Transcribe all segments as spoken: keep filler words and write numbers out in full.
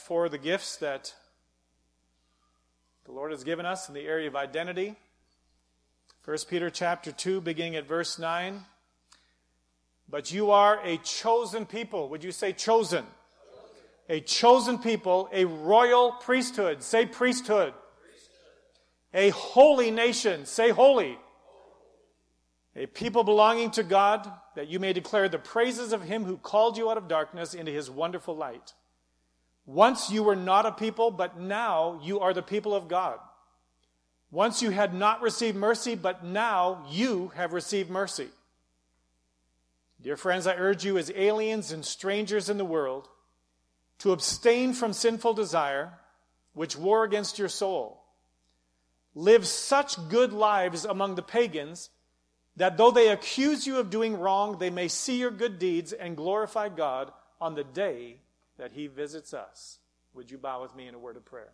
for the gifts that the Lord has given us in the area of identity. First Peter chapter two, beginning at verse nine. But you are a chosen people. Would you say chosen? A chosen people, a royal priesthood. Say priesthood. A holy nation. Say holy. A people belonging to God, that you may declare the praises of him who called you out of darkness into his wonderful light. Once you were not a people, but now you are the people of God. Once you had not received mercy, but now you have received mercy. Dear friends, I urge you as aliens and strangers in the world to abstain from sinful desire, which war against your soul. Live such good lives among the pagans that though they accuse you of doing wrong, they may see your good deeds and glorify God on the day that he visits us. Would you bow with me in a word of prayer?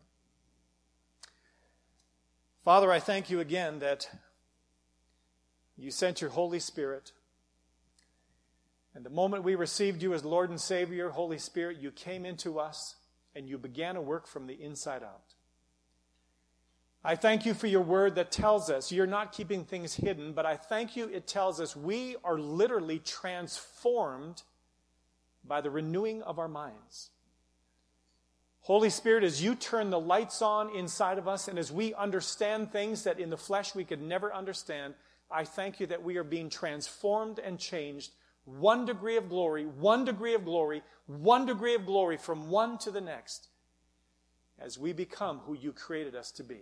Father, I thank you again that you sent your Holy Spirit. And the moment we received you as Lord and Savior, Holy Spirit, you came into us and you began a work from the inside out. I thank you for your word that tells us you're not keeping things hidden, but I thank you it tells us we are literally transformed by the renewing of our minds. Holy Spirit, as you turn the lights on inside of us and as we understand things that in the flesh we could never understand, I thank you that we are being transformed and changed one degree of glory, one degree of glory, one degree of glory from one to the next as we become who you created us to be.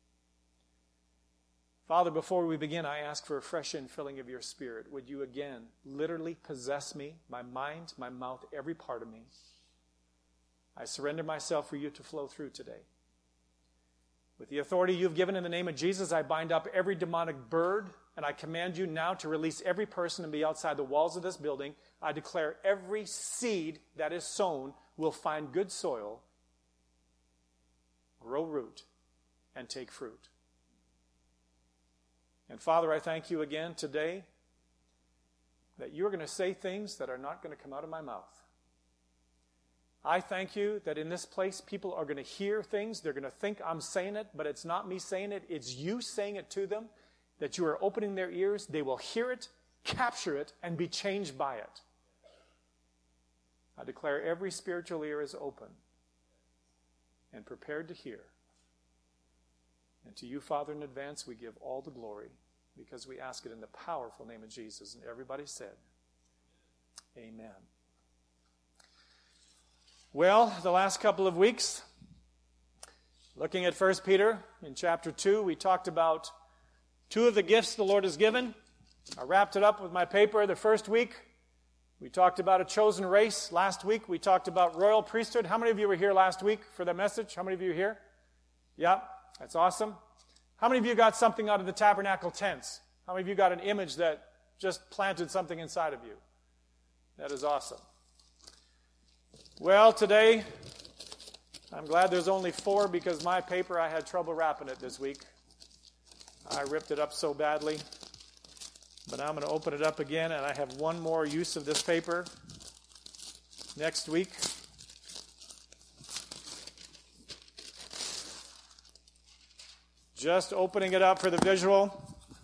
Father, before we begin, I ask for a fresh infilling of your Spirit. Would you again literally possess me, my mind, my mouth, every part of me? I surrender myself for you to flow through today. With the authority you've given in the name of Jesus, I bind up every demonic bird, and I command you now to release every person and be outside the walls of this building. I declare every seed that is sown will find good soil, grow root, and take fruit. And Father, I thank you again today that you're going to say things that are not going to come out of my mouth. I thank you that in this place people are going to hear things. They're going to think I'm saying it, but it's not me saying it. It's you saying it to them, that you are opening their ears. They will hear it, capture it, and be changed by it. I declare every spiritual ear is open and prepared to hear. And to you, Father, in advance, we give all the glory because we ask it in the powerful name of Jesus. And everybody said, amen. Well, the last couple of weeks, looking at First Peter in chapter two, we talked about two of the gifts the Lord has given. I wrapped it up with my paper the first week. We talked about a chosen race. Last week, we talked about royal priesthood. How many of you were here last week for the message? How many of you were here? Yeah. That's awesome. How many of you got something out of the tabernacle tents? How many of you got an image that just planted something inside of you? That is awesome. Well, today, I'm glad there's only four because my paper, I had trouble wrapping it this week. I ripped it up so badly. But I'm going to open it up again, and I have one more use of this paper next week. Just opening it up for the visual.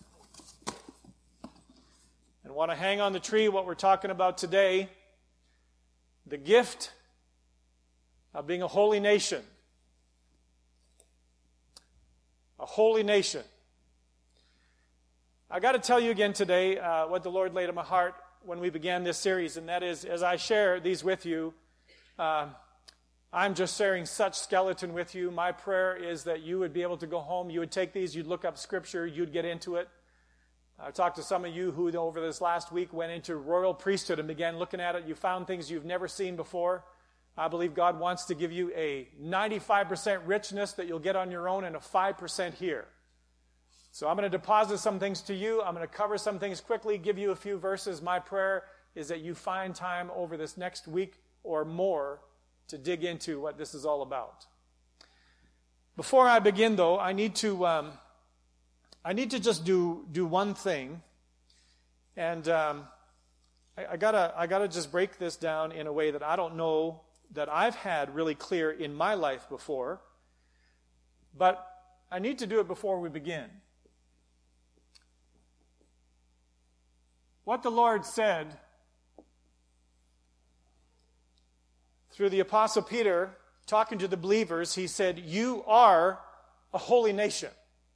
And want to hang on the tree what we're talking about today. The gift of being a holy nation. A holy nation. I got to tell you again today uh, what the Lord laid on my heart when we began this series. And that is, as I share these with you, uh, I'm just sharing such skeleton with you. My prayer is that you would be able to go home. You would take these, you'd look up Scripture, you'd get into it. I talked to some of you who over this last week went into royal priesthood and began looking at it. You found things you've never seen before. I believe God wants to give you a ninety-five percent richness that you'll get on your own and a five percent here. So I'm going to deposit some things to you. I'm going to cover some things quickly, give you a few verses. My prayer is that you find time over this next week or more to dig into what this is all about. Before I begin, though, I need to um, I need to just do do one thing, and um, I, I gotta I gotta just break this down in a way that I don't know that I've had really clear in my life before, but I need to do it before we begin. What the Lord said through the Apostle Peter, talking to the believers, he said, "You are a holy nation."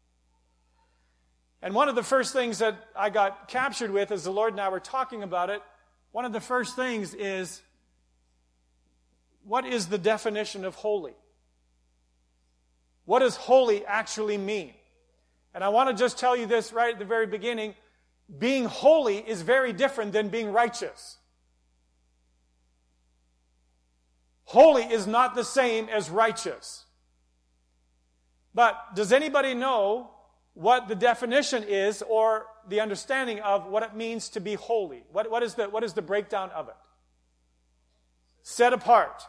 And one of the first things that I got captured with as the Lord and I were talking about it, one of the first things is, what is the definition of holy? What does holy actually mean? And I want to just tell you this right at the very beginning. Being holy is very different than being righteous. Holy is not the same as righteous. But does anybody know what the definition is or the understanding of what it means to be holy? What, what, is the, what is the breakdown of it? Set apart.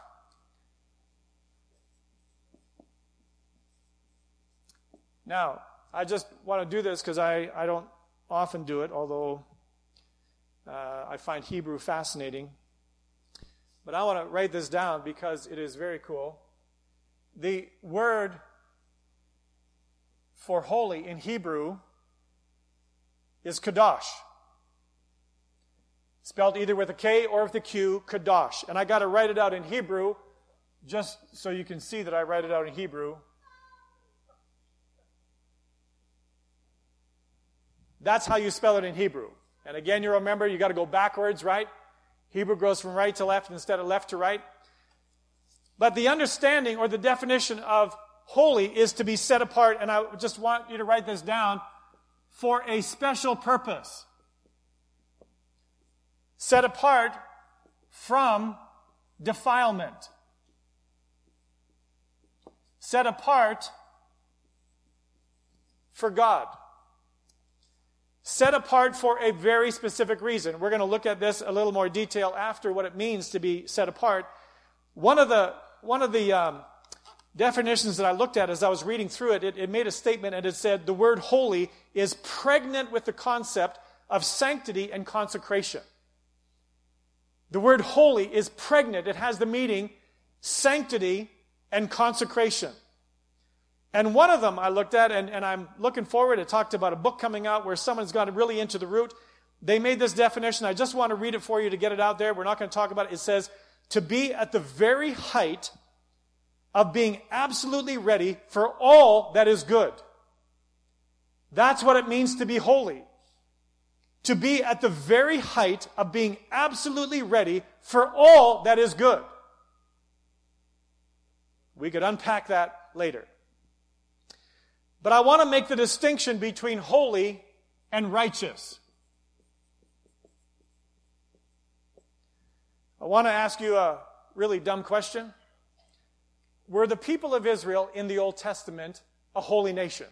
Now, I just want to do this because I, I don't often do it, although uh, I find Hebrew fascinating. But I want to write this down because it is very cool. The word for holy in Hebrew is kadosh. Spelled either with a K or with a Q, kadosh. And I got to write it out in Hebrew just so you can see that I write it out in Hebrew. That's how you spell it in Hebrew. And again, you remember, you got to go backwards, right? Hebrew goes from right to left instead of left to right. But the understanding or the definition of holy is to be set apart, and I just want you to write this down, for a special purpose. Set apart from defilement. Set apart for God. Set apart for a very specific reason. We're going to look at this a little more detail after what it means to be set apart. One of the one of the um, definitions that I looked at as I was reading through it, it, it made a statement and it said the word holy is pregnant with the concept of sanctity and consecration. The word holy is pregnant. It has the meaning sanctity and consecration. And one of them I looked at, and, and I'm looking forward, it talked about a book coming out where someone's gone really into the root. They made this definition. I just want to read it for you to get it out there. We're not going to talk about it. It says, to be at the very height of being absolutely ready for all that is good. That's what it means to be holy. To be at the very height of being absolutely ready for all that is good. We could unpack that later. But I want to make the distinction between holy and righteous. I want to ask you a really dumb question. Were the people of Israel in the Old Testament a holy nation?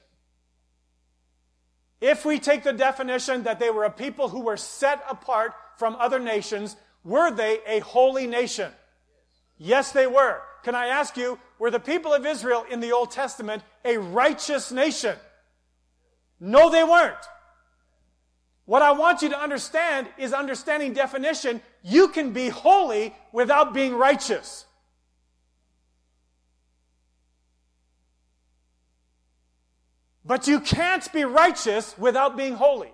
If we take the definition that they were a people who were set apart from other nations, were they a holy nation? Yes, they were. Can I ask you, were the people of Israel in the Old Testament a righteous nation? No, they weren't. What I want you to understand is understanding definition. You can be holy without being righteous. But you can't be righteous without being holy.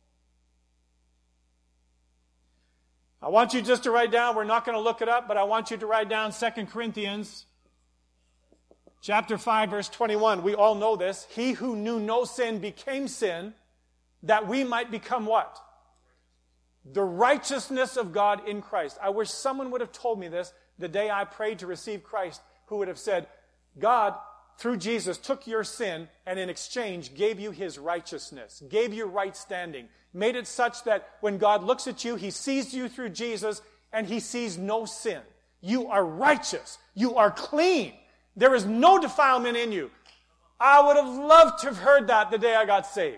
I want you just to write down, we're not going to look it up, but I want you to write down Second Corinthians chapter five, verse twenty-one. We all know this. He who knew no sin became sin, that we might become what? The righteousness of God in Christ. I wish someone would have told me this the day I prayed to receive Christ, who would have said, God, through Jesus, took your sin and in exchange gave you his righteousness, gave you right standing, made it such that when God looks at you, he sees you through Jesus and he sees no sin. You are righteous. You are clean. There is no defilement in you. I would have loved to have heard that the day I got saved.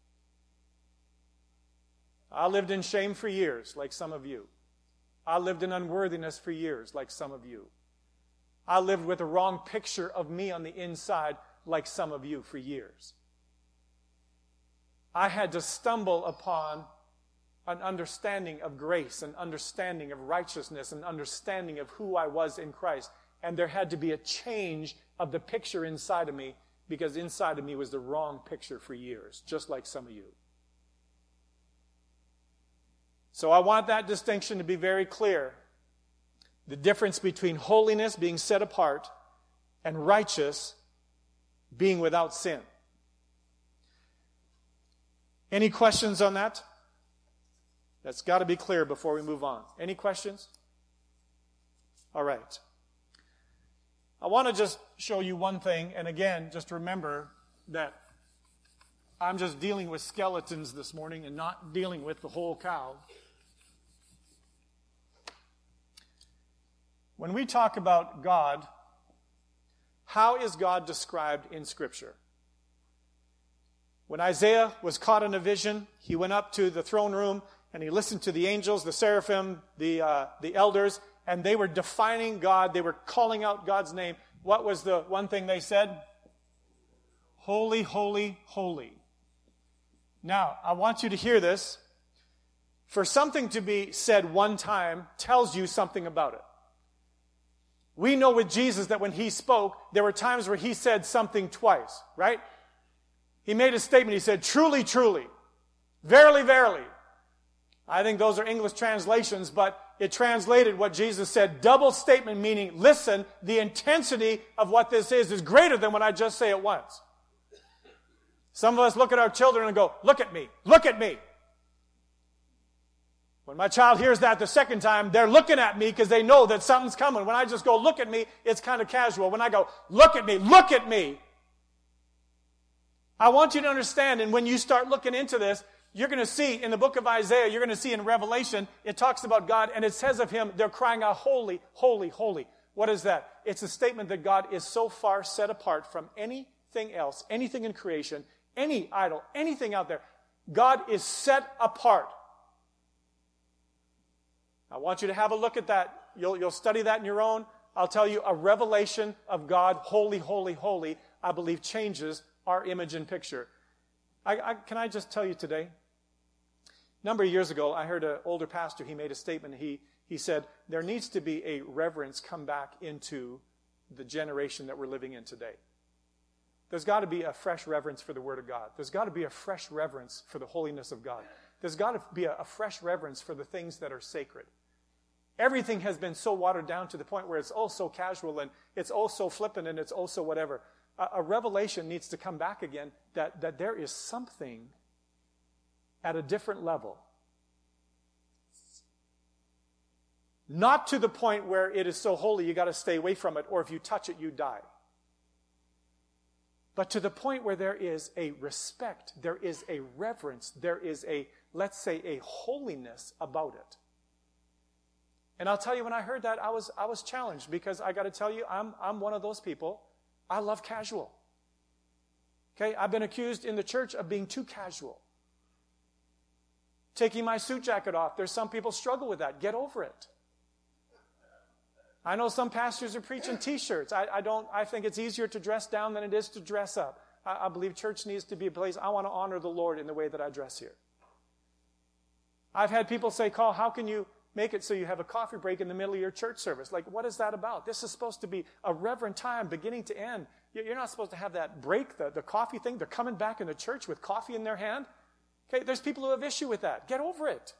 I lived in shame for years, like some of you. I lived in unworthiness for years, like some of you. I lived with a wrong picture of me on the inside, like some of you, for years. I had to stumble upon an understanding of grace, an understanding of righteousness, an understanding of who I was in Christ. And there had to be a change of the picture inside of me, because inside of me was the wrong picture for years, just like some of you. So I want that distinction to be very clear. The difference between holiness, being set apart, and righteous, being without sin. Any questions on that? That's got to be clear before we move on. Any questions? All right. I want to just show you one thing, and again, just remember that I'm just dealing with skeletons this morning and not dealing with the whole cow. When we talk about God, how is God described in Scripture? When Isaiah was caught in a vision, he went up to the throne room and he listened to the angels, the seraphim, the, uh, the elders, and they were defining God. They were calling out God's name. What was the one thing they said? Holy, holy, holy. Now, I want you to hear this. For something to be said one time tells you something about it. We know with Jesus that when he spoke, there were times where he said something twice, right? He made a statement. He said, truly, truly, verily, verily. I think those are English translations, but it translated what Jesus said. Double statement, meaning, listen, the intensity of what this is is greater than when I just say it once. Some of us look at our children and go, look at me, look at me. When my child hears that the second time, they're looking at me because they know that something's coming. When I just go, look at me, it's kind of casual. When I go, look at me, look at me, I want you to understand, and when you start looking into this, you're going to see in the book of Isaiah, you're going to see in Revelation, it talks about God, and it says of him, they're crying out, holy, holy, holy. What is that? It's a statement that God is so far set apart from anything else, anything in creation, any idol, anything out there. God is set apart. I want you to have a look at that. You'll, you'll study that in your own. I'll tell you, a revelation of God, holy, holy, holy, I believe changes our image and picture. I, I, can I just tell you today? A number of years ago, I heard an older pastor, he made a statement. He, he said, there needs to be a reverence come back into the generation that we're living in today. There's got to be a fresh reverence for the Word of God. There's got to be a fresh reverence for the holiness of God. There's got to be a, a fresh reverence for the things that are sacred. Everything has been so watered down to the point where it's oh so casual and it's oh so flippant and it's oh so whatever. A, a revelation needs to come back again that, that there is something at a different level. Not to the point where it is so holy you got to stay away from it, or if you touch it, you die. But to the point where there is a respect, there is a reverence, there is a, let's say, a holiness about it. And I'll tell you, when I heard that, I was I was challenged, because I got to tell you, I'm I'm one of those people. I love casual. Okay, I've been accused in the church of being too casual. Taking my suit jacket off. There's some people struggle with that. Get over it. I know some pastors are preaching T-shirts. I, I don't. I think it's easier to dress down than it is to dress up. I, I believe church needs to be a place. I want to honor the Lord in the way that I dress here. I've had people say, Carl, how can you make it so you have a coffee break in the middle of your church service? Like, what is that about? This is supposed to be a reverent time, beginning to end. You're not supposed to have that break, the, the coffee thing. They're coming back in the church with coffee in their hand. Okay, there's people who have issue with that. Get over it.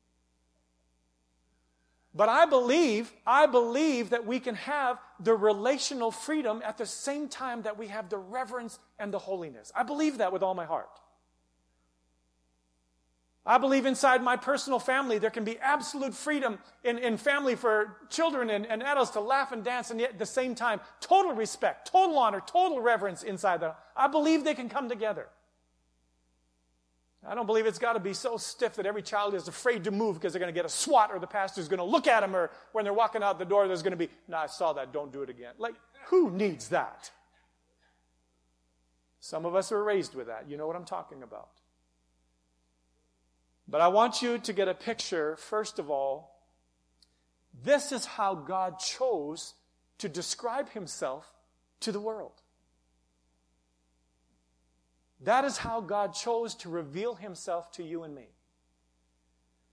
But I believe, I believe that we can have the relational freedom at the same time that we have the reverence and the holiness. I believe that with all my heart. I believe inside my personal family there can be absolute freedom in, in family for children and, and adults to laugh and dance, and yet at the same time, total respect, total honor, total reverence inside that. I believe they can come together. I don't believe it's got to be so stiff that every child is afraid to move because they're going to get a swat, or the pastor's going to look at them, or when they're walking out the door there's going to be, no, I saw that, don't do it again. Like, who needs that? Some of us are raised with that. You know what I'm talking about. But I want you to get a picture, first of all. This is how God chose to describe himself to the world. That is how God chose to reveal himself to you and me.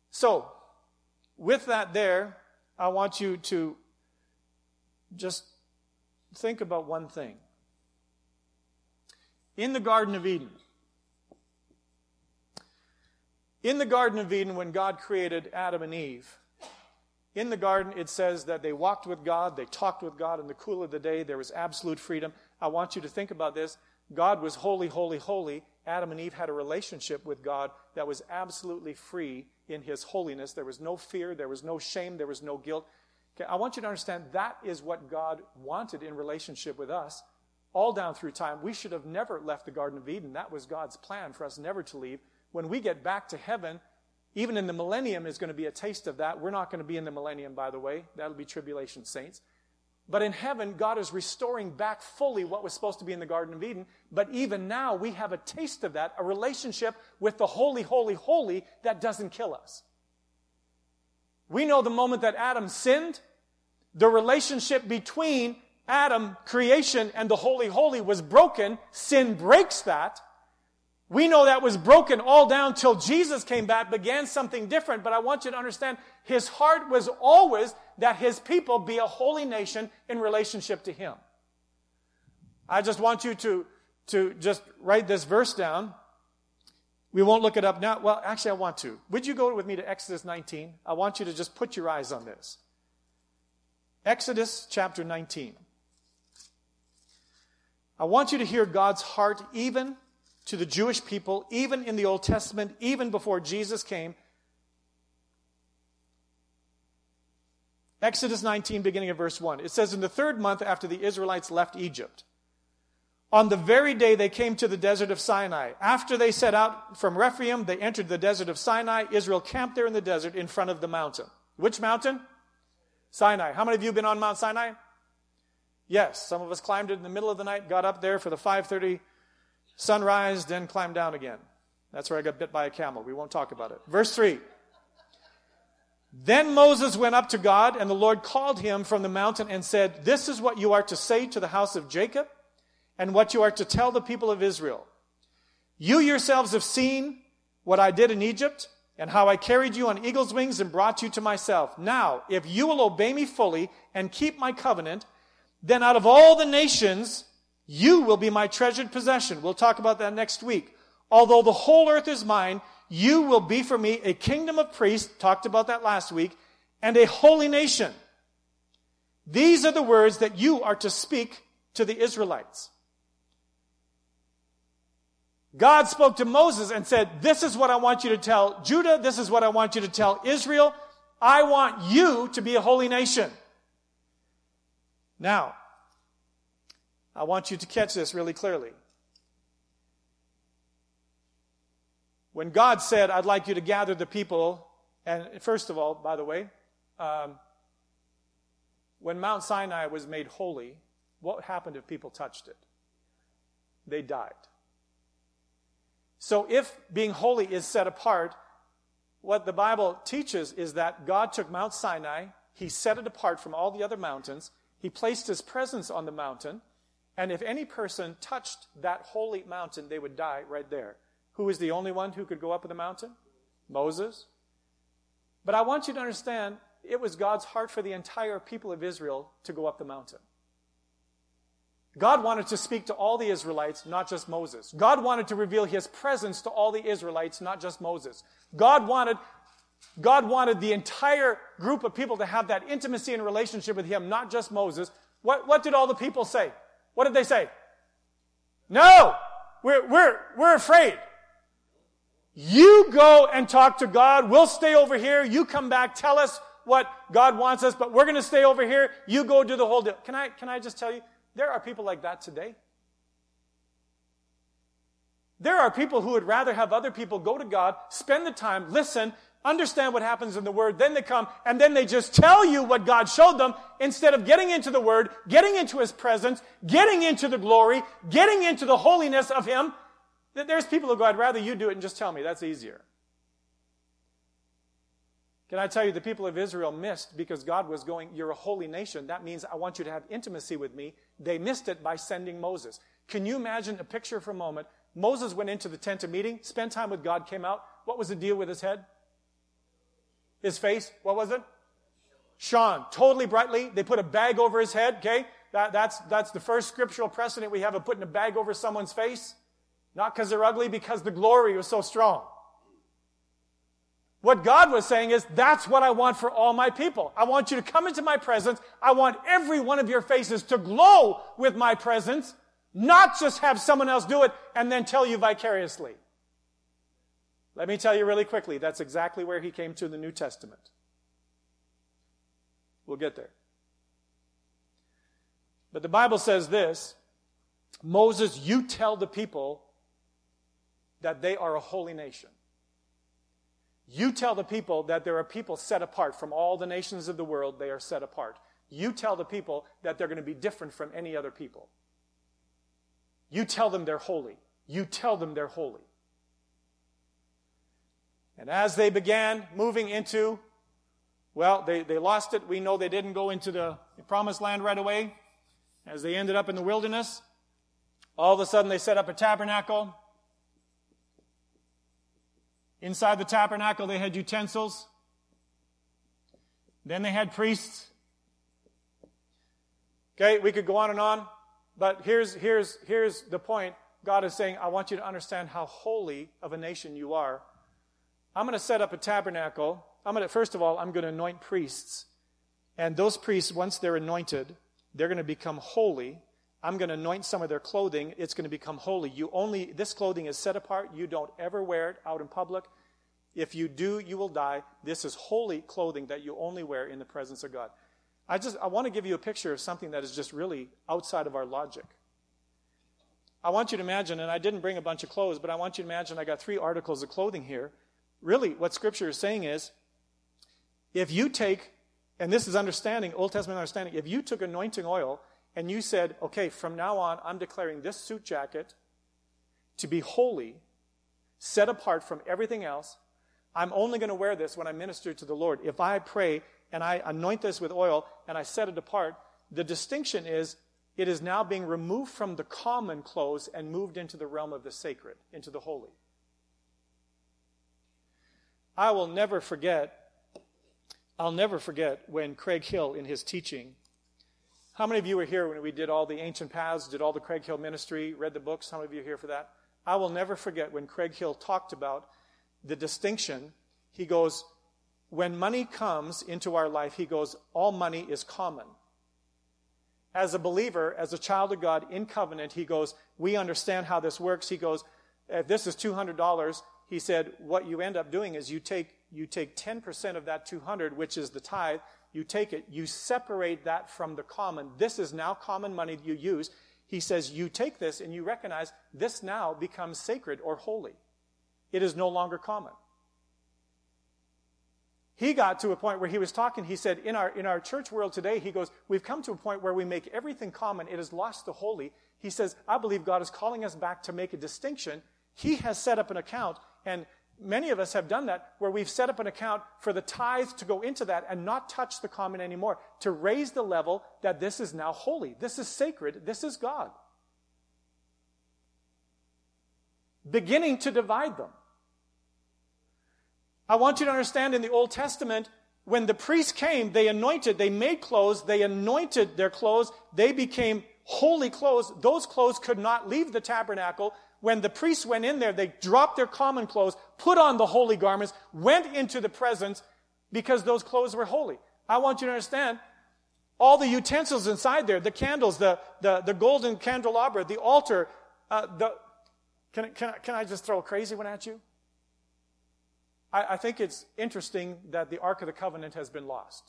So, with that there, I want you to just think about one thing. In the Garden of Eden, in the Garden of Eden, when God created Adam and Eve, in the garden it says that they walked with God, they talked with God in the cool of the day, there was absolute freedom. I want you to think about this. God was holy, holy, holy. Adam and Eve had a relationship with God that was absolutely free in His holiness. There was no fear, there was no shame, there was no guilt. Okay, I want you to understand that is what God wanted in relationship with us all down through time. We should have never left the Garden of Eden. That was God's plan for us never to leave. When we get back to heaven, even in the millennium is going to be a taste of that. We're not going to be in the millennium, by the way. That'll be tribulation saints. But in heaven, God is restoring back fully what was supposed to be in the Garden of Eden. But even now, we have a taste of that, a relationship with the holy, holy, holy that doesn't kill us. We know the moment that Adam sinned, the relationship between Adam, creation, and the holy, holy was broken. Sin breaks that. We know that was broken all down till Jesus came back, began something different. But I want you to understand, His heart was always that His people be a holy nation in relationship to Him. I just want you to, to just write this verse down. We won't look it up now. Well, actually, I want to. Would you go with me to Exodus nineteen? I want you to just put your eyes on this. Exodus chapter nineteen. I want you to hear God's heart even to the Jewish people, even in the Old Testament, even before Jesus came. Exodus nineteen, beginning at verse one. It says, in the third month after the Israelites left Egypt, on the very day they came to the desert of Sinai. After they set out from Rephidim, they entered the desert of Sinai. Israel camped there in the desert in front of the mountain. Which mountain? Sinai. How many of you have been on Mount Sinai? Yes. Some of us climbed it in the middle of the night, got up there for the five thirty sunrise, then climbed down again. That's where I got bit by a camel. We won't talk about it. Verse three. Then Moses went up to God, and the Lord called him from the mountain and said, this is what you are to say to the house of Jacob, and what you are to tell the people of Israel. You yourselves have seen what I did in Egypt, and how I carried you on eagle's wings and brought you to myself. Now, if you will obey me fully and keep my covenant, then out of all the nations, you will be my treasured possession. We'll talk about that next week. Although the whole earth is mine, you will be for me a kingdom of priests, talked about that last week, and a holy nation. These are the words that you are to speak to the Israelites. God spoke to Moses and said, this is what I want you to tell Judah. This is what I want you to tell Israel. I want you to be a holy nation. Now, I want you to catch this really clearly. When God said, I'd like you to gather the people, and first of all, by the way, um, when Mount Sinai was made holy, what happened if people touched it? They died. So if being holy is set apart, what the Bible teaches is that God took Mount Sinai, He set it apart from all the other mountains, He placed His presence on the mountain, and if any person touched that holy mountain, they would die right there. Who was the only one who could go up the mountain? Moses. But I want you to understand, it was God's heart for the entire people of Israel to go up the mountain. God wanted to speak to all the Israelites, not just Moses. God wanted to reveal His presence to all the Israelites, not just Moses. God wanted, God wanted the entire group of people to have that intimacy and relationship with Him, not just Moses. What, what did all the people say? What did they say? No! We're, we're, we're afraid. You go and talk to God. We'll stay over here. You come back. Tell us what God wants us, but we're going to stay over here. You go do the whole deal. Can I, can I just tell you? There are people like that today. There are people who would rather have other people go to God, spend the time, listen, understand what happens in the Word, then they come, and then they just tell you what God showed them, instead of getting into the Word, getting into His presence, getting into the glory, getting into the holiness of Him. There's people who go, I'd rather you do it and just tell me. That's easier. Can I tell you, the people of Israel missed, because God was going, you're a holy nation. That means I want you to have intimacy with me. They missed it by sending Moses. Can you imagine a picture for a moment? Moses went into the tent of meeting, spent time with God, came out. What was the deal with his head? His face, what was it? Shone totally brightly. They put a bag over his head, okay? That, that's, that's the first scriptural precedent we have of putting a bag over someone's face. Not because they're ugly, because the glory was so strong. What God was saying is, that's what I want for all my people. I want you to come into my presence. I want every one of your faces to glow with my presence, not just have someone else do it and then tell you vicariously. Let me tell you really quickly, that's exactly where he came to the New Testament. We'll get there. But the Bible says this, Moses, you tell the people that they are a holy nation. You tell the people that there are people set apart from all the nations of the world. They are set apart. You tell the people that they're going to be different from any other people. You tell them they're holy. You tell them they're holy. And as they began moving into, well, they, they lost it. We know they didn't go into the promised land right away. As they ended up in the wilderness, all of a sudden they set up a tabernacle. Inside the tabernacle, they had utensils. Then they had priests. Okay, we could go on and on. But here's, here's, here's the point. God is saying, I want you to understand how holy of a nation you are. I'm going to set up a tabernacle. I'm going to, first of all, I'm going to anoint priests. And those priests, once they're anointed, they're going to become holy. I'm going to anoint some of their clothing. It's going to become holy. You only, this clothing is set apart. You don't ever wear it out in public. If you do, you will die. This is holy clothing that you only wear in the presence of God. I just, I want to give you a picture of something that is just really outside of our logic. I want you to imagine, and I didn't bring a bunch of clothes, but I want you to imagine I got three articles of clothing here. Really, what Scripture is saying is, if you take, and this is understanding, Old Testament understanding, if you took anointing oil and you said, okay, from now on, I'm declaring this suit jacket to be holy, set apart from everything else. I'm only going to wear this when I minister to the Lord. If I pray and I anoint this with oil and I set it apart, the distinction is it is now being removed from the common clothes and moved into the realm of the sacred, into the holy. I will never forget, I'll never forget when Craig Hill in his teaching, how many of you were here when we did all the ancient paths, did all the Craig Hill ministry, read the books? How many of you are here for that? I will never forget when Craig Hill talked about the distinction. He goes, when money comes into our life, he goes, all money is common. As a believer, as a child of God in covenant, he goes, we understand how this works. He goes, if this is two hundred dollars, he said, what you end up doing is you take you take ten percent of that two hundred, which is the tithe, you take it, you separate that from the common. This is now common money you use. He says, you take this and you recognize this now becomes sacred or holy. It is no longer common. He got to a point where he was talking, he said, in our, in our church world today, he goes, we've come to a point where we make everything common. It has lost the holy. He says, I believe God is calling us back to make a distinction. He has set up an account, and many of us have done that, where we've set up an account for the tithe to go into that and not touch the common anymore, to raise the level that this is now holy. This is sacred. This is God. Beginning to divide them. I want you to understand in the Old Testament, when the priests came, they anointed, they made clothes, they anointed their clothes, they became holy clothes. Those clothes could not leave the tabernacle. When the priests went in there, they dropped their common clothes, put on the holy garments, went into the presence because those clothes were holy. I want you to understand, all the utensils inside there, the candles, the, the, the golden candelabra, the altar, uh, the, can, can, can I just throw a crazy one at you? I, I think it's interesting that the Ark of the Covenant has been lost.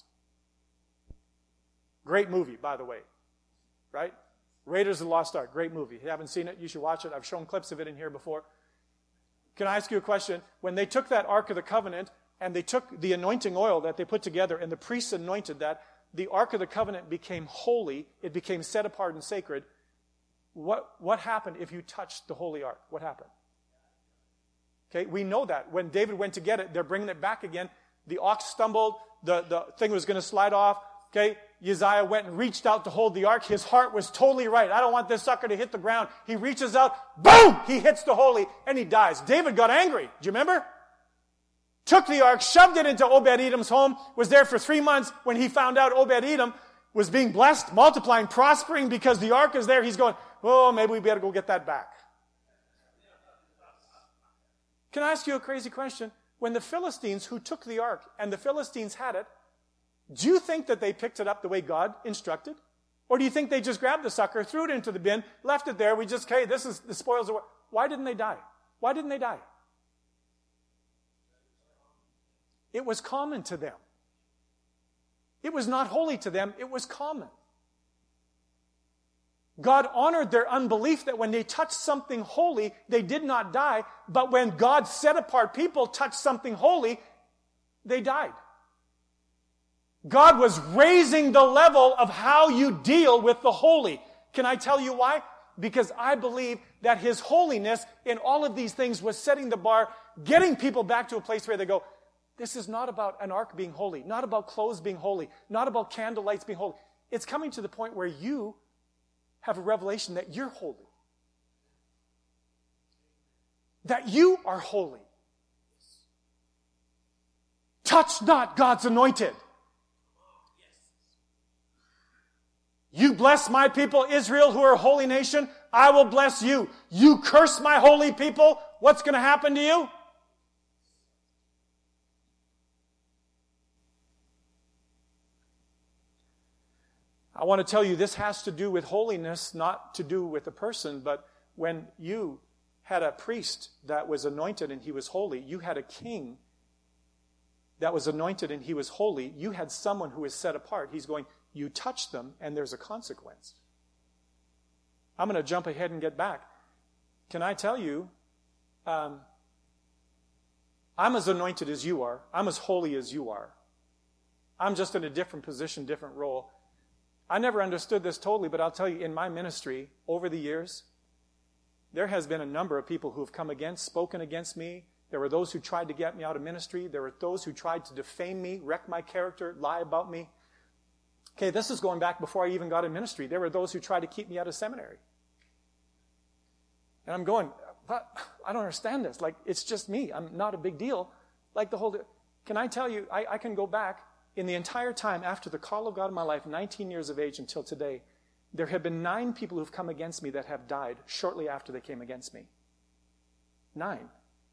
Great movie, by the way, right? Raiders of the Lost Ark, great movie. If you haven't seen it, you should watch it. I've shown clips of it in here before. Can I ask you a question? When they took that Ark of the Covenant and they took the anointing oil that they put together and the priests anointed that, the Ark of the Covenant became holy. It became set apart and sacred. What, what happened if you touched the holy Ark? What happened? Okay, we know that. When David went to get it, they're bringing it back again. The ox stumbled. The, the thing was going to slide off. Okay, Uzziah went and reached out to hold the ark. His heart was totally right. I don't want this sucker to hit the ground. He reaches out. Boom! He hits the holy and he dies. David got angry. Do you remember? took the ark, shoved it into Obed-Edom's home, was there for three months. When he found out Obed-Edom was being blessed, multiplying, prospering because the ark is there, he's going, oh, maybe we better go get that back. Can I ask you a crazy question? When the Philistines who took the ark and the Philistines had it, do you think that they picked it up the way God instructed? Or do you think they just grabbed the sucker, threw it into the bin, left it there, we just, okay, this is the spoils of war. Why didn't they die? Why didn't they die? It was common to them. It was not holy to them, it was common. God honored their unbelief that when they touched something holy, they did not die, but when God set apart people touched something holy, they died. God was raising the level of how you deal with the holy. Can I tell you why? Because I believe that His holiness in all of these things was setting the bar, getting people back to a place where they go, this is not about an ark being holy, not about clothes being holy, not about candle lights being holy. It's coming to the point where you have a revelation that you're holy. That you are holy. Touch not God's anointed. You bless my people, Israel, who are a holy nation, I will bless you. You curse my holy people, what's going to happen to you? I want to tell you this has to do with holiness, not to do with a person, but when you had a priest that was anointed and he was holy, you had a king that was anointed and he was holy, you had someone who was set apart. He's going, you touch them and there's a consequence. I'm going to jump ahead and get back. Can I tell you, um, I'm as anointed as you are. I'm as holy as you are. I'm just in a different position, different role. I never understood this totally, but I'll tell you, in my ministry, over the years, there has been a number of people who have come against, spoken against me. There were those who tried to get me out of ministry. There were those who tried to defame me, wreck my character, lie about me. Okay, this is going back before I even got in ministry. There were those who tried to keep me out of seminary. And I'm going, but I don't understand this. Like, it's just me. I'm not a big deal. Like the whole, can I tell you, I, I can go back. In the entire time after the call of God in my life, nineteen years of age until today, there have been nine people who've come against me that have died shortly after they came against me. Nine.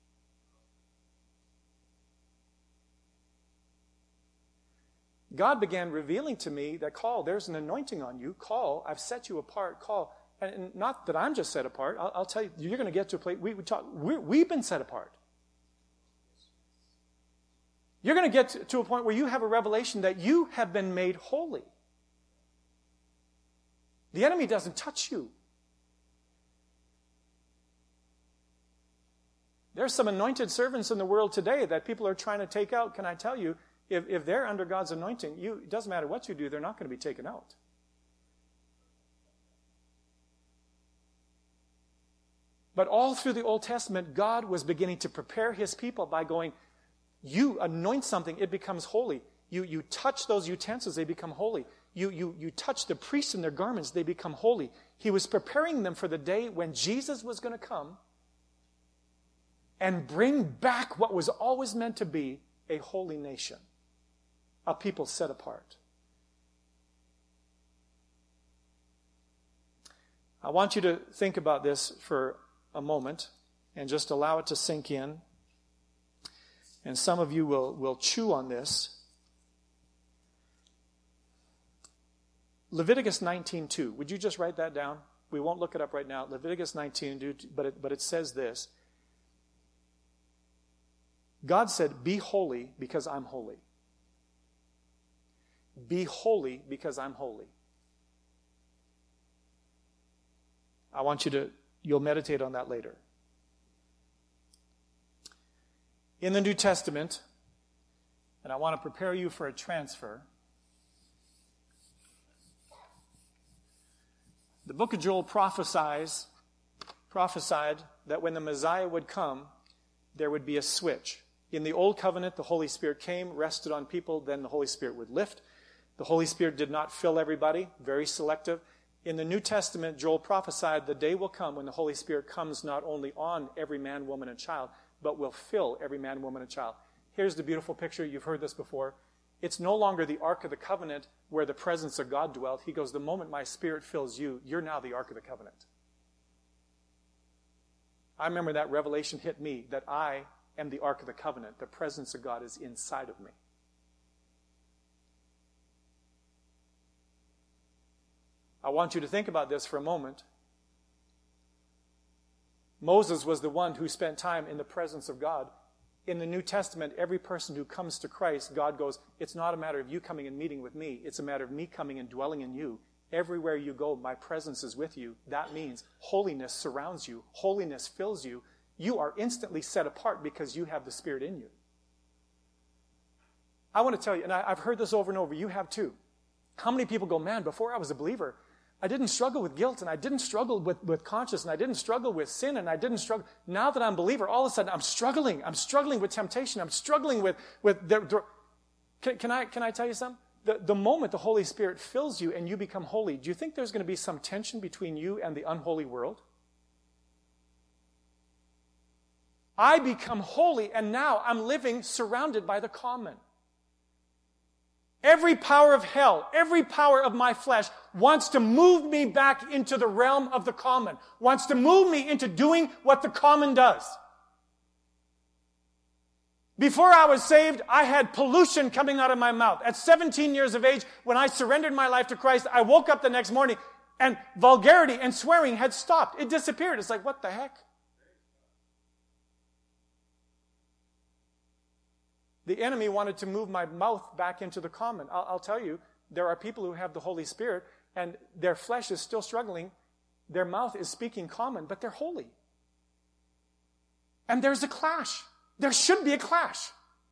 God began revealing to me that, call, there's an anointing on you. Call, I've set you apart. Call. And not that I'm just set apart. I'll, I'll tell you, you're going to get to a place, we, we talk, we're, we've been set apart. You're going to get to a point where you have a revelation that you have been made holy. The enemy doesn't touch you. There's some anointed servants in the world today that people are trying to take out. Can I tell you, if, if they're under God's anointing, you, it doesn't matter what you do, they're not going to be taken out. But all through the Old Testament, God was beginning to prepare His people by going, you anoint something, it becomes holy. You, you touch those utensils, they become holy. You, you, you touch the priests in their garments, they become holy. He was preparing them for the day when Jesus was going to come and bring back what was always meant to be a holy nation, a people set apart. I want you to think about this for a moment and just allow it to sink in. And some of you will, will chew on this. Leviticus nineteen two. Would you just write that down? We won't look it up right now. Leviticus nineteen, but it, but it says this. God said, be holy because I'm holy. Be holy because I'm holy. I want you to, you'll meditate on that later. In the New Testament, and I want to prepare you for a transfer, the book of Joel prophesies, prophesied that when the Messiah would come, there would be a switch. In the Old Covenant, the Holy Spirit came, rested on people, then the Holy Spirit would lift. The Holy Spirit did not fill everybody, very selective. In the New Testament, Joel prophesied the day will come when the Holy Spirit comes not only on every man, woman, and child, but will fill every man, woman, and child. Here's the beautiful picture. You've heard this before. It's no longer the Ark of the Covenant where the presence of God dwelt. He goes, the moment my Spirit fills you, you're now the Ark of the Covenant. I remember that revelation hit me, that I am the Ark of the Covenant. The presence of God is inside of me. I want you to think about this for a moment. Moses was the one who spent time in the presence of God. In the New Testament, every person who comes to Christ, God goes, it's not a matter of you coming and meeting with me. It's a matter of me coming and dwelling in you. Everywhere you go, my presence is with you. That means holiness surrounds you. Holiness fills you. You are instantly set apart because you have the Spirit in you. I want to tell you, and I, I've heard this over and over, you have too. How many people go, man, before I was a believer, I didn't struggle with guilt, and I didn't struggle with, with conscience, and I didn't struggle with sin, and I didn't struggle. Now that I'm a believer, all of a sudden I'm struggling. I'm struggling with temptation. I'm struggling with... with the, the, can, can, I, can I tell you something? The, the moment the Holy Spirit fills you and you become holy, do you think there's going to be some tension between you and the unholy world? I become holy, and now I'm living surrounded by the common. Every power of hell, every power of my flesh wants to move me back into the realm of the common, wants to move me into doing what the common does. Before I was saved, I had pollution coming out of my mouth. At seventeen years of age, when I surrendered my life to Christ, I woke up the next morning and vulgarity and swearing had stopped. It disappeared. It's like, what the heck? The enemy wanted to move my mouth back into the common. I'll, I'll tell you, there are people who have the Holy Spirit, and their flesh is still struggling. Their mouth is speaking common, but they're holy. And there's a clash. There should be a clash.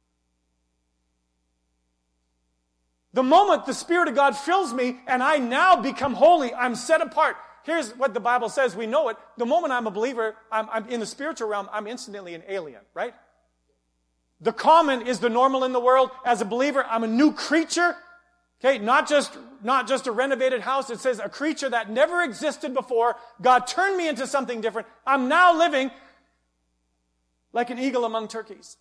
The moment the Spirit of God fills me, and I now become holy, I'm set apart. Here's what the Bible says. We know it. The moment I'm a believer, I'm, I'm in the spiritual realm, I'm instantly an alien, right? The common is the normal in the world. As a believer, I'm a new creature. Okay, not just, not just a renovated house. It says a creature that never existed before. God turned me into something different. I'm now living like an eagle among turkeys.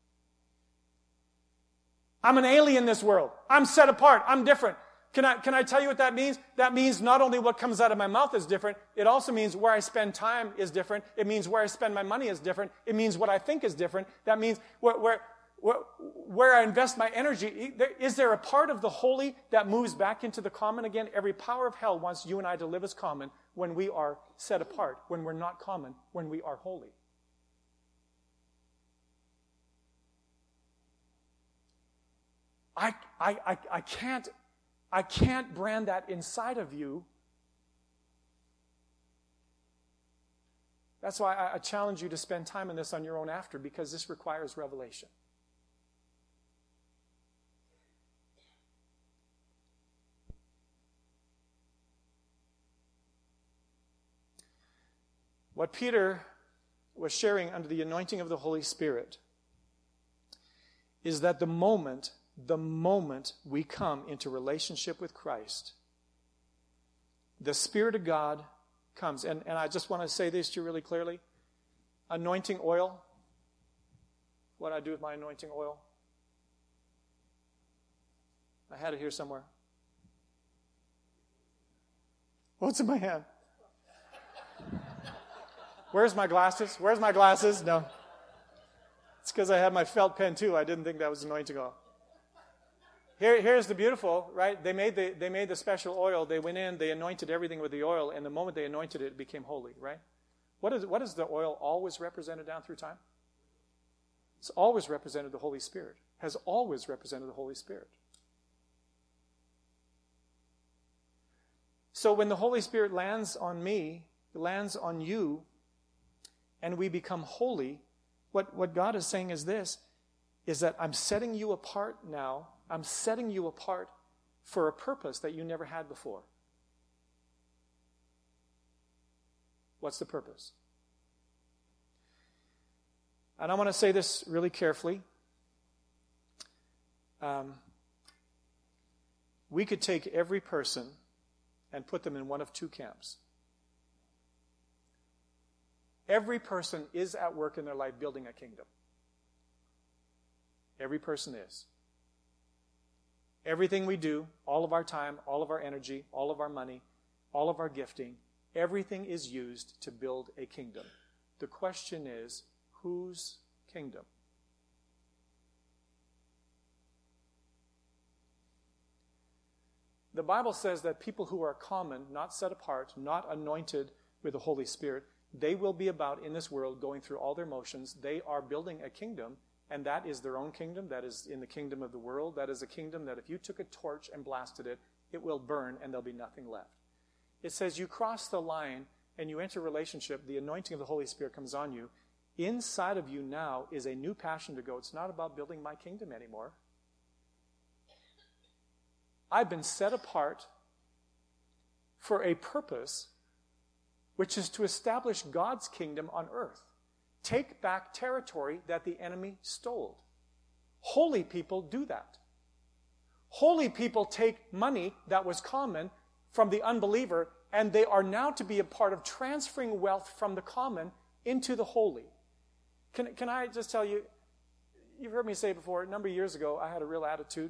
I'm an alien in this world. I'm set apart. I'm different. Can I, can I tell you what that means? That means not only what comes out of my mouth is different, it also means where I spend time is different. It means where I spend my money is different. It means what I think is different. That means where, where, where, where I invest my energy. Is there a part of the holy that moves back into the common again? Every power of hell wants you and I to live as common when we are set apart, when we're not common, when we are holy. I, I, I, I can't... I can't brand that inside of you. That's why I, I challenge you to spend time in this on your own after, because this requires revelation. What Peter was sharing under the anointing of the Holy Spirit is that the moment The moment we come into relationship with Christ, the Spirit of God comes. And, and I just want to say this to you really clearly. Anointing oil. What do I do with my anointing oil? I had it here somewhere. What's in my hand? Where's my glasses? Where's my glasses? No. It's because I had my felt pen too. I didn't think that was anointing oil. Here, here's the beautiful, right? They made the, they made the special oil. They went in, they anointed everything with the oil, and the moment they anointed it, it became holy, right? What is, what is the oil always represented down through time? It's always represented the Holy Spirit. Has always represented the Holy Spirit. So when the Holy Spirit lands on me, lands on you, and we become holy, what, what God is saying is this, is that I'm setting you apart now. I'm setting you apart for a purpose that you never had before. What's the purpose? And I want to say this really carefully. Um, we could take every person and put them in one of two camps. Every person is at work in their life building a kingdom. Every person is. Everything we do, all of our time, all of our energy, all of our money, all of our gifting, everything is used to build a kingdom. The question is, whose kingdom? The Bible says that people who are common, not set apart, not anointed with the Holy Spirit, they will be about in this world going through all their motions. They are building a kingdom, and that is their own kingdom. That is in the kingdom of the world. That is a kingdom that if you took a torch and blasted it, it will burn and there'll be nothing left. It says you cross the line and you enter a relationship. The anointing of the Holy Spirit comes on you. Inside of you now is a new passion to go, it's not about building my kingdom anymore. I've been set apart for a purpose, which is to establish God's kingdom on earth. Take back territory that the enemy stole. Holy people do that. Holy people take money that was common from the unbeliever, and they are now to be a part of transferring wealth from the common into the holy. Can, can I just tell you, you've heard me say before, a number of years ago, I had a real attitude.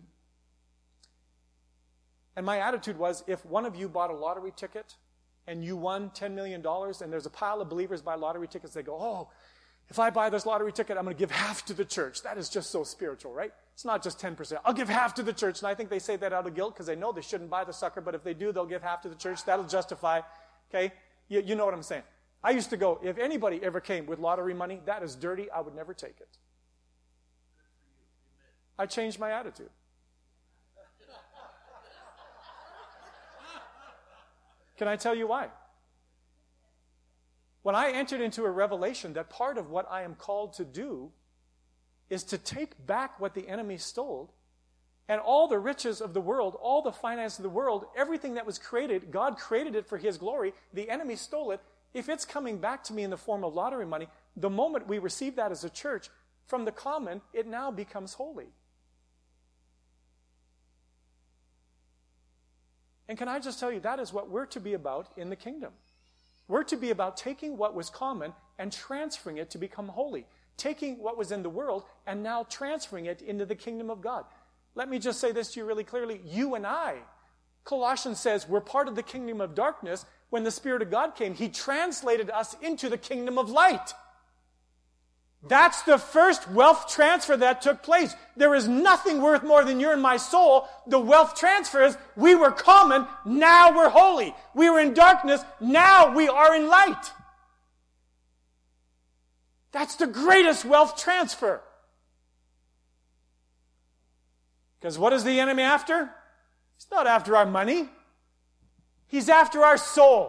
And my attitude was, if one of you bought a lottery ticket and you won ten million dollars, and there's a pile of believers buy lottery tickets, they go, oh, if I buy this lottery ticket, I'm going to give half to the church. That is just so spiritual, right? It's not just ten percent. I'll give half to the church. And I think they say that out of guilt because they know they shouldn't buy the sucker, but if they do, they'll give half to the church. That'll justify, okay? You, you know what I'm saying. I used to go, if anybody ever came with lottery money, that is dirty, I would never take it. I changed my attitude. Can I tell you why? When I entered into a revelation that part of what I am called to do is to take back what the enemy stole, and all the riches of the world, all the finance of the world, everything that was created, God created it for His glory, the enemy stole it. If it's coming back to me in the form of lottery money, the moment we receive that as a church, from the common, it now becomes holy. And can I just tell you, that is what we're to be about in the kingdom. We're to be about taking what was common and transferring it to become holy. Taking what was in the world and now transferring it into the kingdom of God. Let me just say this to you really clearly. You and I, Colossians says, we're part of the kingdom of darkness. When the Spirit of God came, He translated us into the kingdom of light. That's the first wealth transfer that took place. There is nothing worth more than your and my soul. The wealth transfer is, we were common, now we're holy. We were in darkness, now we are in light. That's the greatest wealth transfer. Because what is the enemy after? He's not after our money. He's after our soul.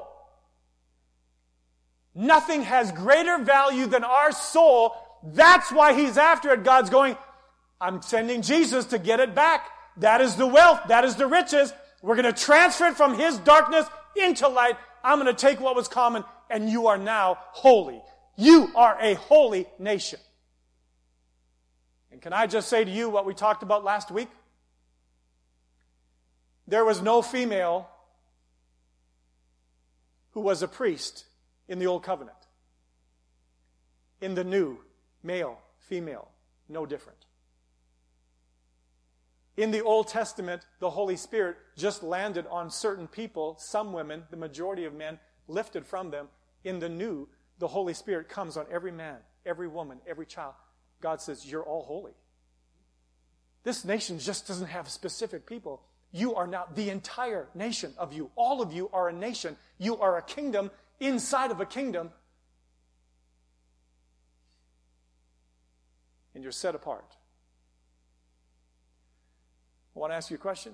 Nothing has greater value than our soul. That's why he's after it. God's going, I'm sending Jesus to get it back. That is the wealth. That is the riches. We're going to transfer it from His darkness into light. I'm going to take what was common, and you are now holy. You are a holy nation. And can I just say to you what we talked about last week? There was no female who was a priest in the Old Covenant. In the New, male, female, no different. In the Old Testament, the Holy Spirit just landed on certain people, some women, the majority of men, lifted from them. In the New, the Holy Spirit comes on every man, every woman, every child. God says, you're all holy. This nation just doesn't have specific people. You are now the entire nation of you. All of you are a nation. You are a kingdom inside of a kingdom. And you're set apart. I want to ask you a question.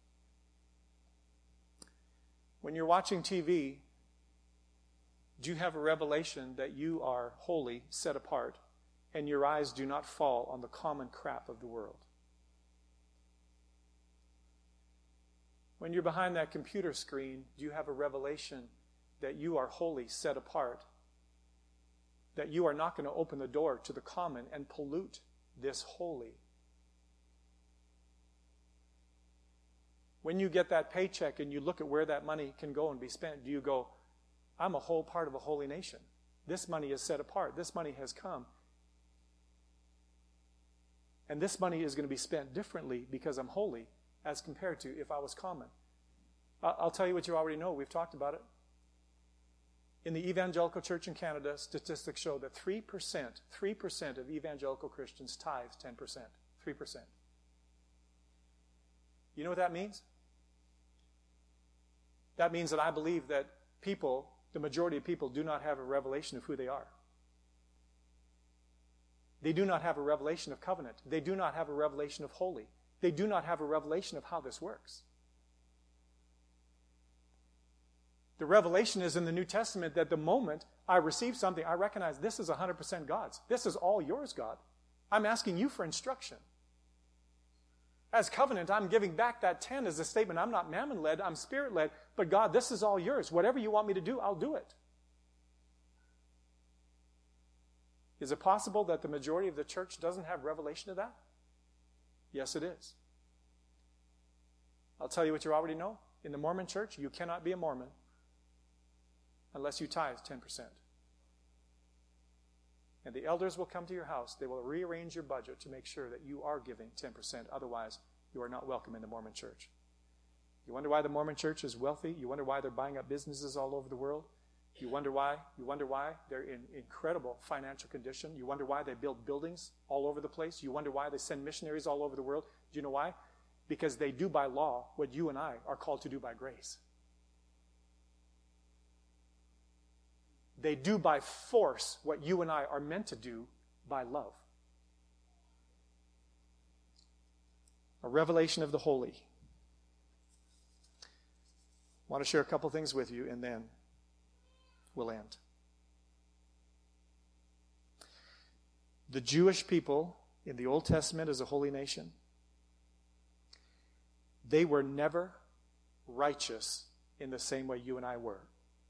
When you're watching T V, do you have a revelation that you are holy, set apart, and your eyes do not fall on the common crap of the world? When you're behind that computer screen, do you have a revelation that you are holy, set apart, that you are not going to open the door to the common and pollute this holy? When you get that paycheck and you look at where that money can go and be spent, do you go, I'm a whole part of a holy nation. This money is set apart. This money has come. And this money is going to be spent differently because I'm holy as compared to if I was common. I'll tell you what you already know. We've talked about it. In the evangelical church in Canada, statistics show that three percent, three percent of evangelical Christians tithe ten percent. three percent. You know what that means? That means that I believe that people, the majority of people, do not have a revelation of who they are. They do not have a revelation of covenant. They do not have a revelation of holy. They do not have a revelation of how this works. The revelation is in the New Testament that the moment I receive something, I recognize this is one hundred percent God's. This is all yours, God. I'm asking you for instruction. As covenant, I'm giving back that ten as a statement. I'm not mammon-led, I'm spirit-led. But God, this is all yours. Whatever you want me to do, I'll do it. Is it possible that the majority of the church doesn't have revelation of that? Yes, it is. I'll tell you what you already know. In the Mormon church, you cannot be a Mormon unless you tithe ten percent. And the elders will come to your house. They will rearrange your budget to make sure that you are giving ten percent. Otherwise, you are not welcome in the Mormon church. You wonder why the Mormon church is wealthy? You wonder why they're buying up businesses all over the world? You wonder why? You wonder why they're in incredible financial condition? You wonder why they build buildings all over the place? You wonder why they send missionaries all over the world? Do you know why? Because they do by law what you and I are called to do by grace. They do by force what you and I are meant to do by love. A revelation of the holy. I want to share a couple things with you, and then we'll end. The Jewish people in the Old Testament as a holy nation, they were never righteous in the same way you and I were.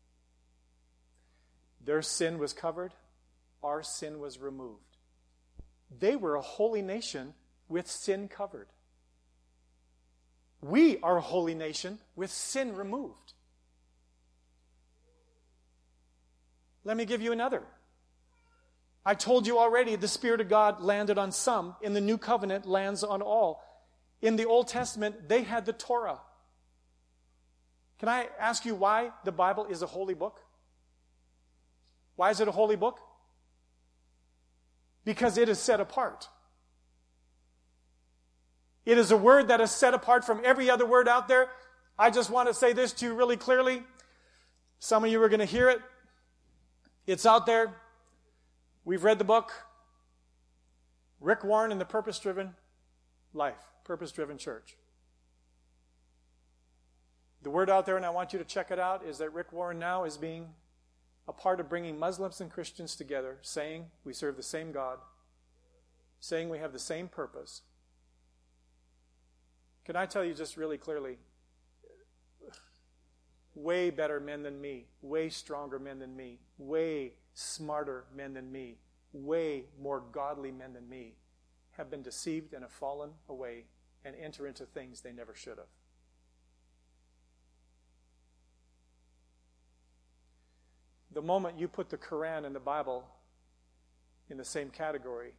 Their sin was covered. Our sin was removed. They were a holy nation with sin covered. We are a holy nation with sin removed. Let me give you another. I told you already the Spirit of God landed on some. In the New Covenant, lands on all. In the Old Testament, they had the Torah. Can I ask you why the Bible is a holy book? Why is it a holy book? Because it is set apart. It is a word that is set apart from every other word out there. I just want to say this to you really clearly. Some of you are going to hear it. It's out there. We've read the book. Rick Warren and the Purpose-Driven Life, Purpose-Driven Church. The word out there, and I want you to check it out, is that Rick Warren now is being a part of bringing Muslims and Christians together, saying we serve the same God, saying we have the same purpose. Can I tell you just really clearly, way better men than me, way stronger men than me, way smarter men than me, way more godly men than me have been deceived and have fallen away and enter into things they never should have. The moment you put the Quran and the Bible in the same category,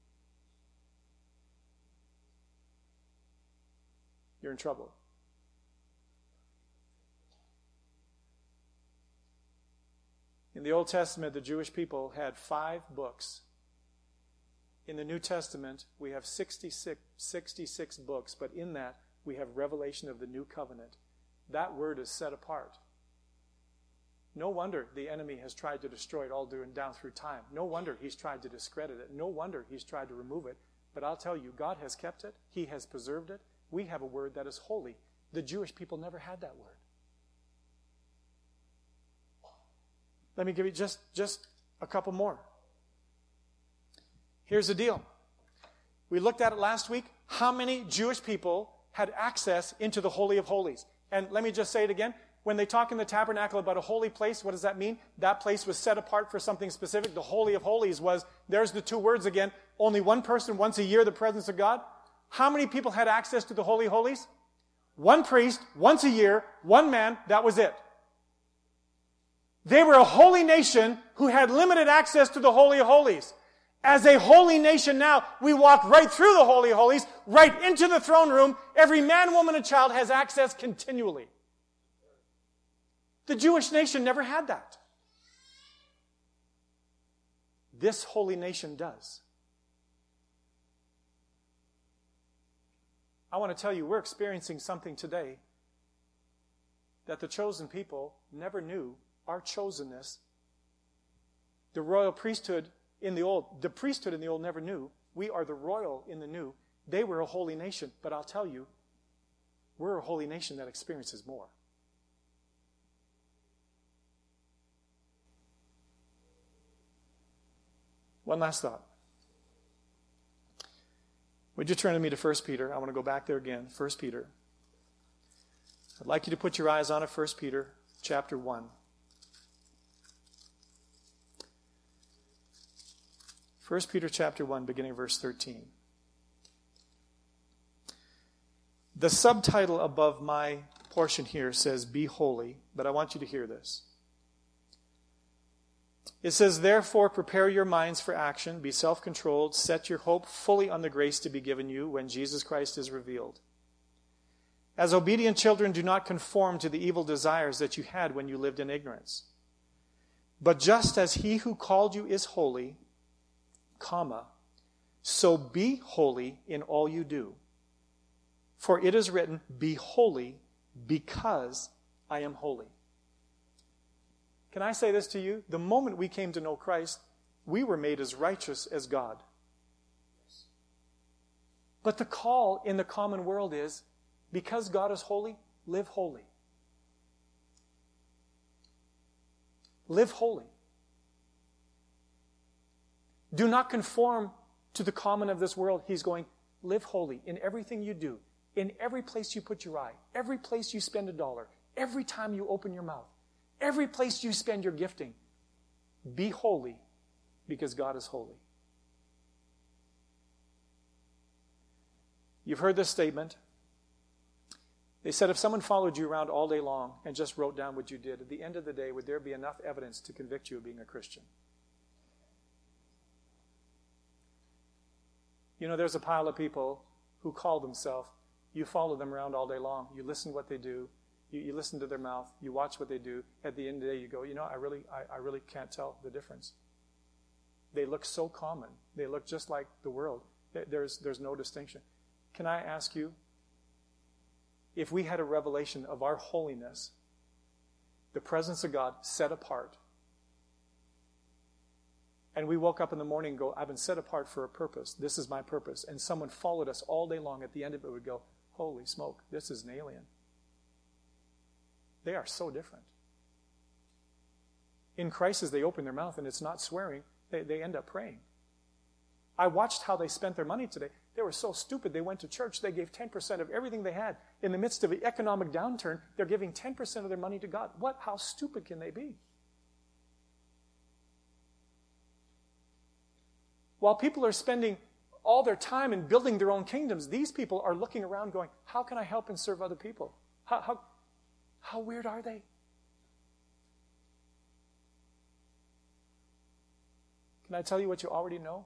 you're in trouble. In the Old Testament, the Jewish people had five books. In the New Testament, we have sixty-six, sixty-six books, but in that, we have revelation of the new covenant. That word is set apart. No wonder the enemy has tried to destroy it all down through time. No wonder he's tried to discredit it. No wonder he's tried to remove it. But I'll tell you, God has kept it. He has preserved it. We have a word that is holy. The Jewish people never had that word. Let me give you just, just a couple more. Here's the deal. We looked at it last week. How many Jewish people had access into the Holy of Holies? And let me just say it again. When they talk in the tabernacle about a holy place, what does that mean? That place was set apart for something specific. The Holy of Holies was, there's the two words again, only one person once a year, the presence of God. How many people had access to the Holy of Holies? One priest, once a year, one man, that was it. They were a holy nation who had limited access to the Holy of Holies. As a holy nation now, we walk right through the Holy of Holies, right into the throne room. Every man, woman, and child has access continually. The Jewish nation never had that. This holy nation does. I want to tell you, we're experiencing something today that the chosen people never knew. Our chosenness, the royal priesthood in the old, the priesthood in the old never knew. We are the royal in the new. They were a holy nation, but I'll tell you, we're a holy nation that experiences more. One last thought. Would you turn to me to First Peter? I want to go back there again. First Peter. I'd like you to put your eyes on it. First Peter chapter one. First Peter chapter one, beginning verse thirteen. The subtitle above my portion here says, "Be holy," but I want you to hear this. It says, "Therefore prepare your minds for action, be self-controlled, set your hope fully on the grace to be given you when Jesus Christ is revealed. As obedient children, do not conform to the evil desires that you had when you lived in ignorance. But just as he who called you is holy, comma, so be holy in all you do. For it is written, 'Be holy, because I am holy.'" Can I say this to you? The moment we came to know Christ, we were made as righteous as God. But the call in the common world is, because God is holy, live holy. Live holy. Do not conform to the common of this world. He's going, live holy in everything you do, in every place you put your eye, every place you spend a dollar, every time you open your mouth, every place you spend your gifting. Be holy because God is holy. You've heard this statement. They said if someone followed you around all day long and just wrote down what you did, at the end of the day, would there be enough evidence to convict you of being a Christian? You know, there's a pile of people who call themselves, you follow them around all day long. You listen to what they do. You, you listen to their mouth. You watch what they do. At the end of the day, you go, you know, I really, I, I really can't tell the difference. They look so common. They look just like the world. There's, there's no distinction. Can I ask you, if we had a revelation of our holiness, the presence of God set apart, and we woke up in the morning and go, I've been set apart for a purpose. This is my purpose. And someone followed us all day long. At the end of it would go, holy smoke, this is an alien. They are so different. In Christ, as they open their mouth and it's not swearing, they, they end up praying. I watched how they spent their money today. They were so stupid. They went to church. They gave ten percent of everything they had. In the midst of an economic downturn, they're giving ten percent of their money to God. What? How stupid can they be? While people are spending all their time in building their own kingdoms, these people are looking around going, how can I help and serve other people? How, how, how weird are they? Can I tell you what you already know?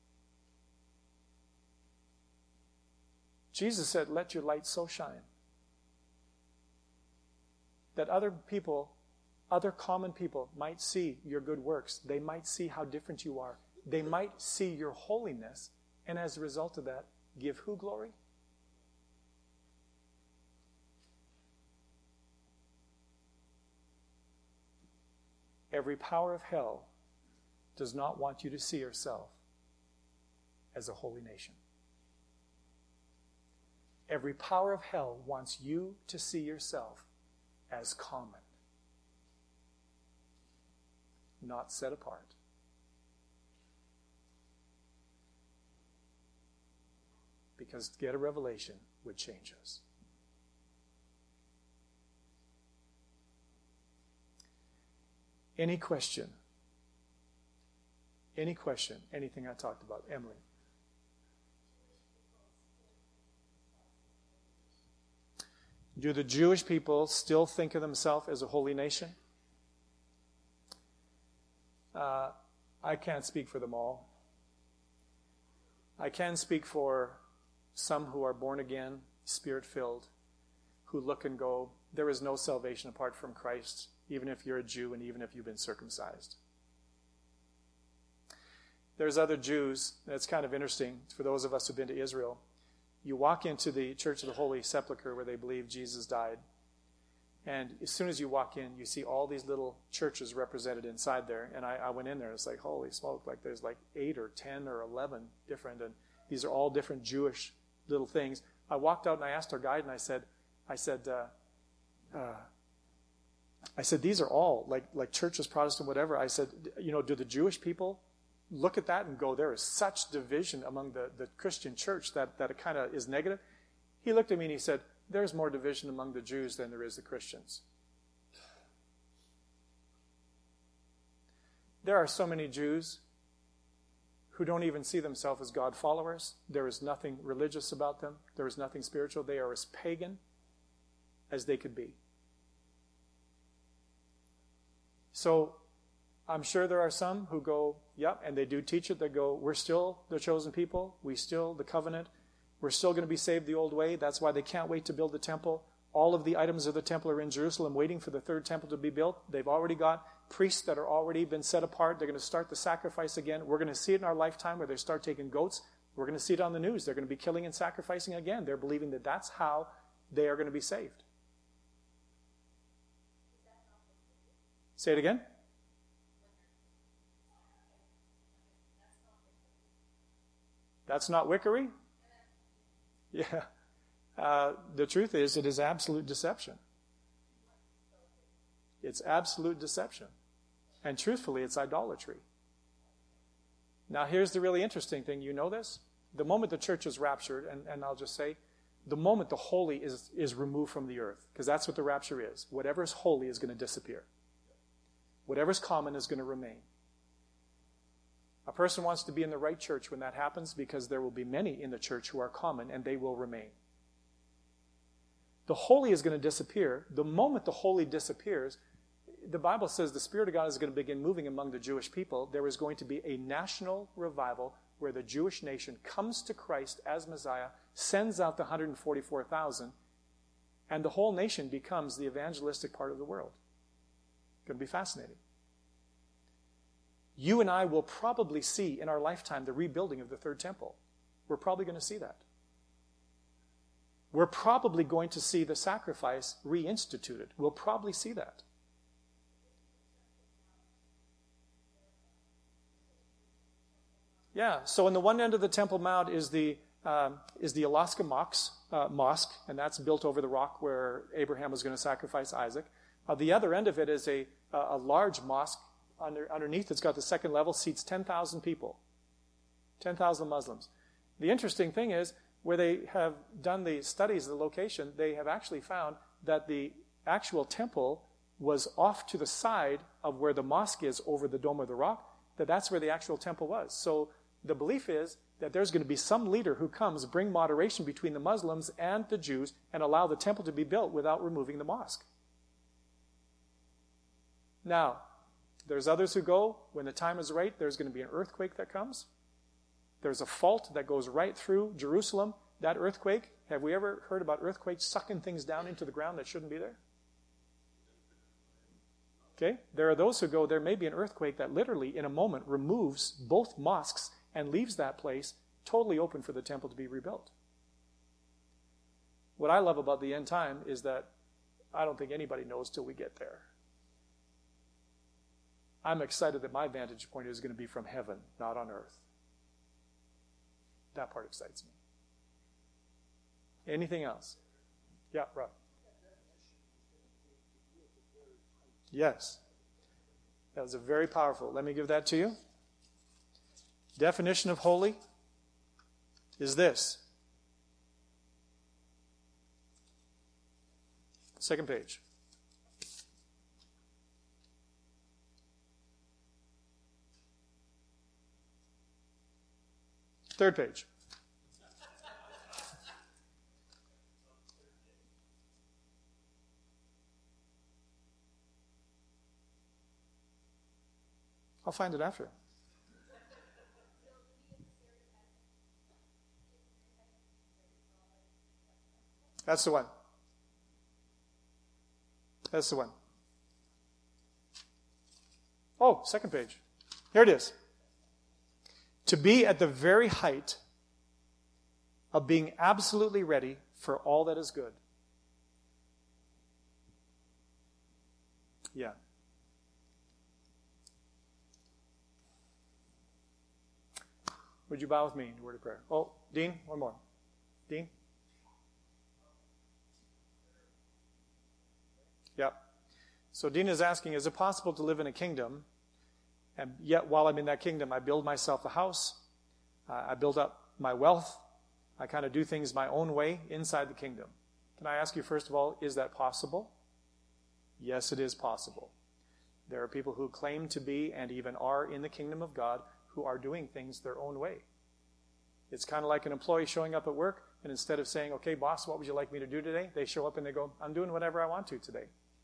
Jesus said, let your light so shine that other people, other common people might see your good works. They might see how different you are. They might see your holiness, and as a result of that, give who glory? Every power of hell does not want you to see yourself as a holy nation. Every power of hell wants you to see yourself as common, not set apart. Because to get a revelation would change us. Any question? Any question? Anything I talked about? Emily? Do the Jewish people still think of themselves as a holy nation? Uh, I can't speak for them all. I can speak for some who are born again, Spirit-filled, who look and go, there is no salvation apart from Christ, even if you're a Jew and even if you've been circumcised. There's other Jews, that's kind of interesting for those of us who've been to Israel. You walk into the Church of the Holy Sepulchre where they believe Jesus died, and as soon as you walk in, you see all these little churches represented inside there. And I, I went in there, and it's like, holy smoke, like there's like eight or ten or eleven different, and these are all different Jewish little things. I walked out and I asked our guide, and I said, I said, uh, uh, I said, these are all like like churches, Protestant, whatever. I said, you know, do the Jewish people look at that and go, there is such division among the, the Christian church that, that it kind of is negative? He looked at me and he said, there's more division among the Jews than there is the Christians. There are so many Jews who don't even see themselves as God followers. There is nothing religious about them. There is nothing spiritual. They are as pagan as they could be. So I'm sure there are some who go, yep, and they do teach it. They go, we're still the chosen people. We still, the covenant. We're still going to be saved the old way. That's why they can't wait to build the temple. All of the items of the temple are in Jerusalem waiting for the third temple to be built. They've already got priests that are already been set apart. They're going to start the sacrifice again. We're going to see it in our lifetime where they start taking goats. We're going to see it on the news. They're going to be killing and sacrificing again. They're believing that that's how they are going to be saved. Say it again. That's not wickery? Yeah. Uh, the truth is, it is absolute deception. It's absolute deception. And truthfully, it's idolatry. Now, here's the really interesting thing. You know this? The moment the church is raptured, and, and I'll just say, the moment the holy is, is removed from the earth, because that's what the rapture is. Whatever is holy is going to disappear. Whatever's common is going to remain. A person wants to be in the right church when that happens because there will be many in the church who are common and they will remain. The holy is going to disappear. The moment the holy disappears, the Bible says the Spirit of God is going to begin moving among the Jewish people. There is going to be a national revival where the Jewish nation comes to Christ as Messiah, sends out the one hundred forty-four thousand, and the whole nation becomes the evangelistic part of the world. It's going to be fascinating. You and I will probably see in our lifetime the rebuilding of the third temple. We're probably going to see that. We're probably going to see the sacrifice reinstituted. We'll probably see that. Yeah, so on the one end of the Temple Mount is the um, is the Alaska Mosque, uh, Mosque, and that's built over the rock where Abraham was going to sacrifice Isaac. Uh, the other end of it is a, a large mosque. Under, underneath, it's got the second level, seats ten thousand people, ten thousand Muslims. The interesting thing is, where they have done the studies of the location, they have actually found that the actual temple was off to the side of where the mosque is over the Dome of the Rock, that that's where the actual temple was. So the belief is that there's going to be some leader who comes, bring moderation between the Muslims and the Jews, and allow the temple to be built without removing the mosque. Now, there's others who go, when the time is right, there's going to be an earthquake that comes. There's a fault that goes right through Jerusalem. That earthquake, have we ever heard about earthquakes sucking things down into the ground that shouldn't be there? Okay, there are those who go, there may be an earthquake that literally, in a moment, removes both mosques and leaves that place totally open for the temple to be rebuilt. What I love about the end time is that I don't think anybody knows till we get there. I'm excited that my vantage point is going to be from heaven, not on earth. That part excites me. Anything else? Yeah, Rob. Yes. That was a very powerful. Let me give that to you. Definition of holy is this. Second page. Third page. I'll find it after. That's the one. That's the one. Oh, second page. Here it is. To be at the very height of being absolutely ready for all that is good. Yeah. Would you bow with me in a word of prayer? Oh, Dean, one more. Dean? Yeah. So Dean is asking, is it possible to live in a kingdom, and yet while I'm in that kingdom, I build myself a house, uh, I build up my wealth, I kind of do things my own way inside the kingdom. Can I ask you, first of all, is that possible? Yes, it is possible. There are people who claim to be and even are in the kingdom of God who are doing things their own way. It's kind of like an employee showing up at work, and instead of saying, okay, boss, what would you like me to do today? They show up and they go, I'm doing whatever I want to today.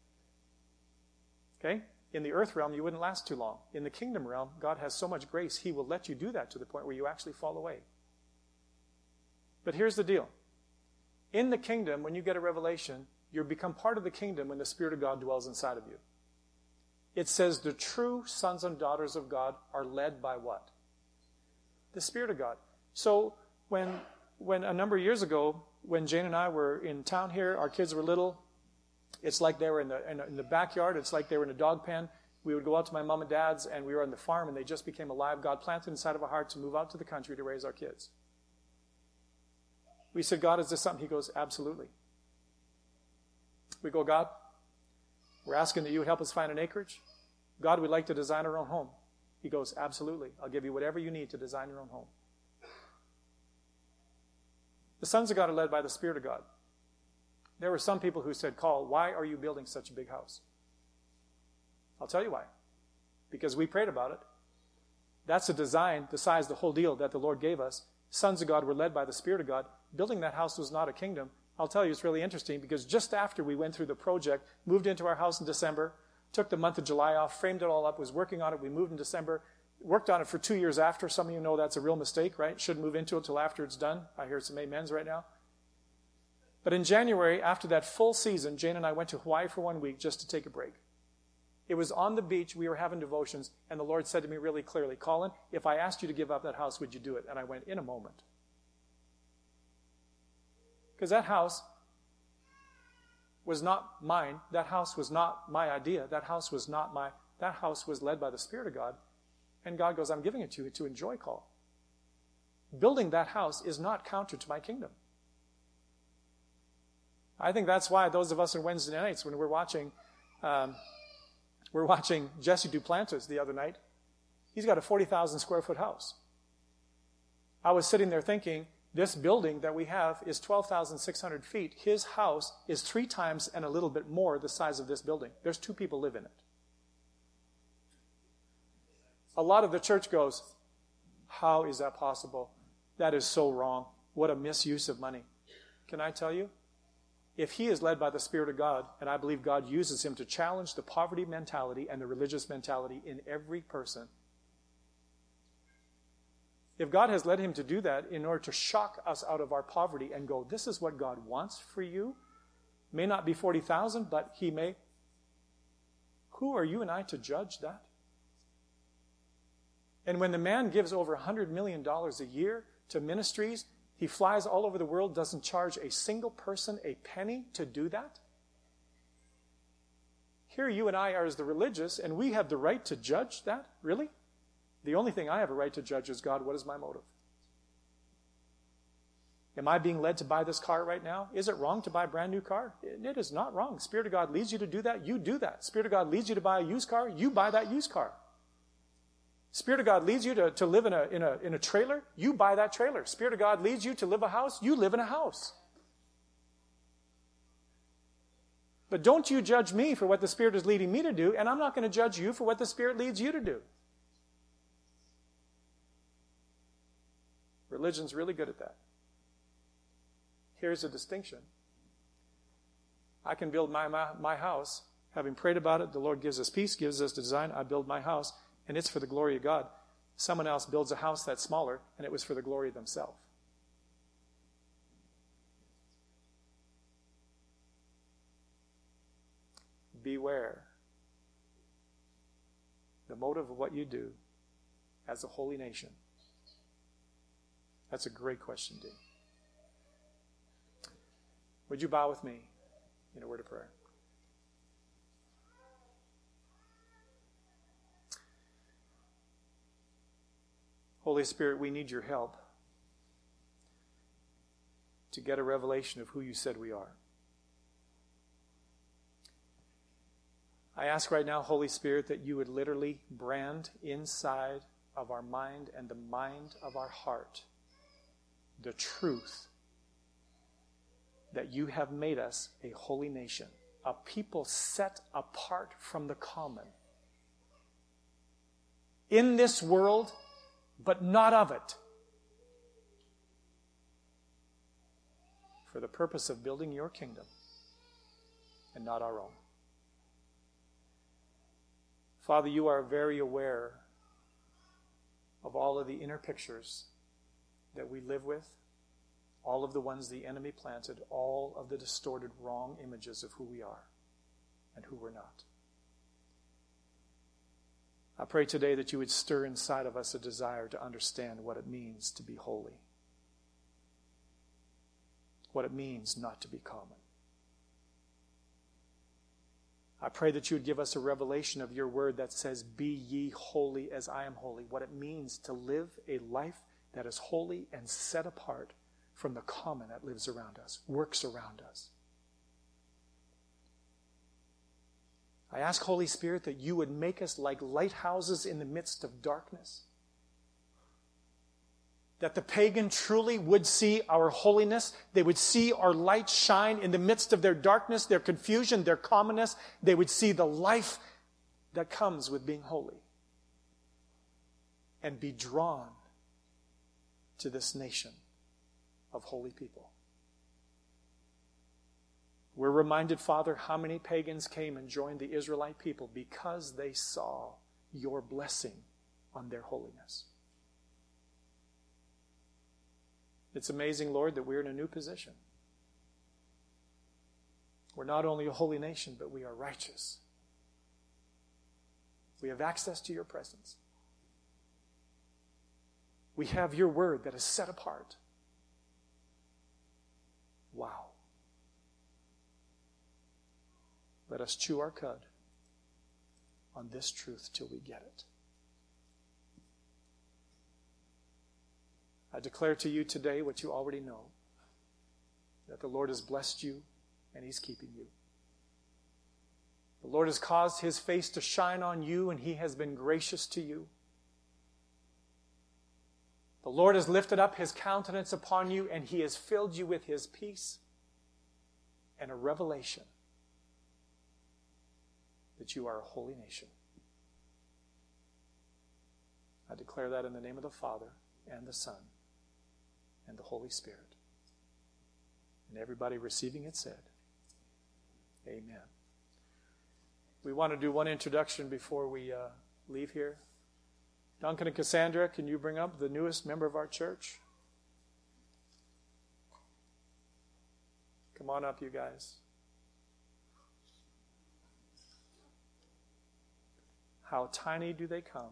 Okay? In the earth realm, you wouldn't last too long. In the kingdom realm, God has so much grace, he will let you do that to the point where you actually fall away. But here's the deal. In the kingdom, when you get a revelation, you become part of the kingdom when the Spirit of God dwells inside of you. It says the true sons and daughters of God are led by what? The Spirit of God. So when, when a number of years ago, when Jane and I were in town here, our kids were little, it's like they were in the, in, in the backyard. It's like they were in a dog pen. We would go out to my mom and dad's, and we were on the farm, and they just became alive. God planted inside of our heart to move out to the country to raise our kids. We said, God, is this something? He goes, absolutely. We go, God, we're asking that you would help us find an acreage. God, we'd like to design our own home. He goes, absolutely. I'll give you whatever you need to design your own home. The sons of God are led by the Spirit of God. There were some people who said, Carl, why are you building such a big house? I'll tell you why. Because we prayed about it. That's a design, the size, the whole deal that the Lord gave us. Sons of God were led by the Spirit of God. Building that house was not a kingdom. I'll tell you, it's really interesting because just after we went through the project, moved into our house in December, took the month of July off, framed it all up, was working on it. We moved in December, worked on it for two years after. Some of you know that's a real mistake, right? Shouldn't move into it until after it's done. I hear some amens right now. But in January, after that full season, Jane and I went to Hawaii for one week just to take a break. It was on the beach. We were having devotions, and the Lord said to me really clearly, Colin, if I asked you to give up that house, would you do it? And I went, in a moment. Because that house was not mine. That house was not my idea. That house was not my, that house was led by the Spirit of God. And God goes, I'm giving it to you to enjoy, Call. Building that house is not counter to my kingdom. I think that's why those of us on Wednesday nights, when we're watching, um, we're watching Jesse Duplantis the other night, he's got a forty thousand square foot house. I was sitting there thinking, this building that we have is twelve thousand six hundred feet. His house is three times and a little bit more the size of this building. There's two people live in it. A lot of the church goes, how is that possible? That is so wrong. What a misuse of money. Can I tell you? If he is led by the Spirit of God, and I believe God uses him to challenge the poverty mentality and the religious mentality in every person, if God has led him to do that in order to shock us out of our poverty and go, this is what God wants for you, may not be forty thousand, but he may. Who are you and I to judge that? And when the man gives over one hundred million dollars a year to ministries, he flies all over the world, doesn't charge a single person a penny to do that. Here you and I are as the religious, and we have the right to judge that? Really? The only thing I have a right to judge is, God, what is my motive? Am I being led to buy this car right now? Is it wrong to buy a brand new car? It is not wrong. Spirit of God leads you to do that, you do that. Spirit of God leads you to buy a used car, you buy that used car. Spirit of God leads you to, to live in a, in, a, in a trailer, you buy that trailer. Spirit of God leads you to live a house, you live in a house. But don't you judge me for what the Spirit is leading me to do, and I'm not going to judge you for what the Spirit leads you to do. Religion's really good at that. Here's a distinction. I can build my, my, my house, having prayed about it, the Lord gives us peace, gives us design, I build my house, and it's for the glory of God. Someone else builds a house that's smaller, and it was for the glory of themselves. beware the motive of what you do as a holy nation. That's a great question, Dean. Would you bow with me in a word of prayer? Holy Spirit, we need your help to get a revelation of who you said we are. I ask right now, Holy Spirit, that you would literally brand inside of our mind and the mind of our heart the truth that you have made us a holy nation, a people set apart from the common. In this world, but not of it. For the purpose of building your kingdom and not our own. Father, you are very aware of all of the inner pictures that we live with, all of the ones the enemy planted, all of the distorted, wrong images of who we are and who we're not. I pray today that you would stir inside of us a desire to understand what it means to be holy, what it means not to be common. I pray that you would give us a revelation of your word that says, be ye holy as I am holy, what it means to live a life that is holy and set apart from the common that lives around us, works around us. I ask, Holy Spirit, that you would make us like lighthouses in the midst of darkness. That the pagan truly would see our holiness. They would see our light shine in the midst of their darkness, their confusion, their commonness. They would see the life that comes with being holy. And be drawn to this nation of holy people. We're reminded, Father, how many pagans came and joined the Israelite people because they saw your blessing on their holiness. It's amazing, Lord, that we're in a new position. We're not only a holy nation, but we are righteous. We have access to your presence. We have your word that is set apart. Wow. Let us chew our cud on this truth till we get it. I declare to you today what you already know, that the Lord has blessed you and he's keeping you. The Lord has caused his face to shine on you and he has been gracious to you. The Lord has lifted up his countenance upon you and he has filled you with his peace and a revelation that you are a holy nation. I declare that in the name of the Father and the Son and the Holy Spirit. And everybody receiving it said, amen. We want to do one introduction before we uh, leave here. Duncan and Cassandra, can you bring up the newest member of our church? Come on up, you guys. How tiny do they come?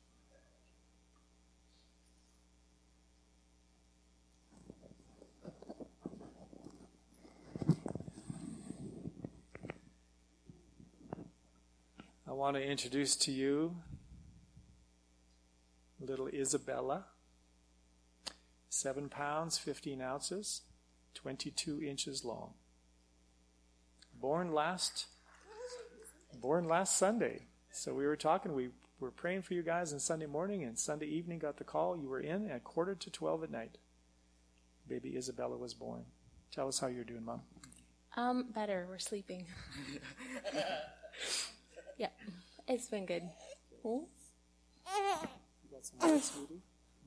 I want to introduce to you little Isabella, seven pounds, fifteen ounces, twenty-two inches long. Born last, born last Sunday. So we were talking, we were praying for you guys on Sunday morning, and Sunday evening got the call. You were in at quarter to twelve at night. Baby Isabella was born. Tell us how you're doing, Mom. Um, better. We're sleeping. Yeah, it's been good. Hmm? You got some milk, sweetie?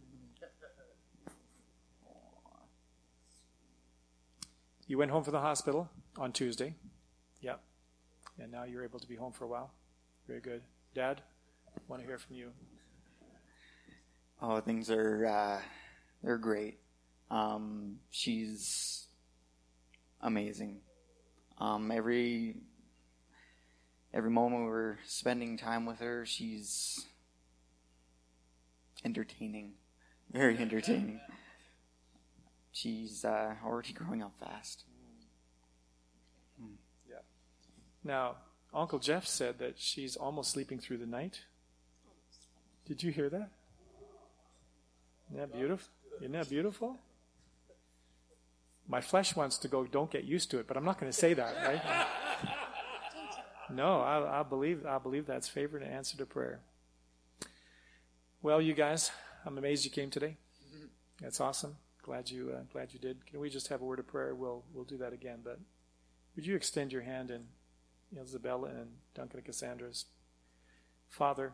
You went home from the hospital on Tuesday. Yeah. And now you're able to be home for a while. Very good. Dad, I want to hear from you. Oh, things are, uh, they're great. Um, she's amazing. Um, every, every moment we're spending time with her, she's entertaining, very entertaining. She's uh, already growing up fast. Hmm. Yeah. Now, Uncle Jeff said that she's almost sleeping through the night. Did you hear that? Isn't that beautiful? Isn't that beautiful? My flesh wants to go, don't get used to it, but I'm not going to say that, right? No, I, I believe I believe that's favor and answer to prayer. Well, you guys, I'm amazed you came today. That's awesome. Glad you uh, glad you did. Can we just have a word of prayer? We'll we'll do that again. But would you extend your hand in Isabella and Duncan and Cassandra's? Father,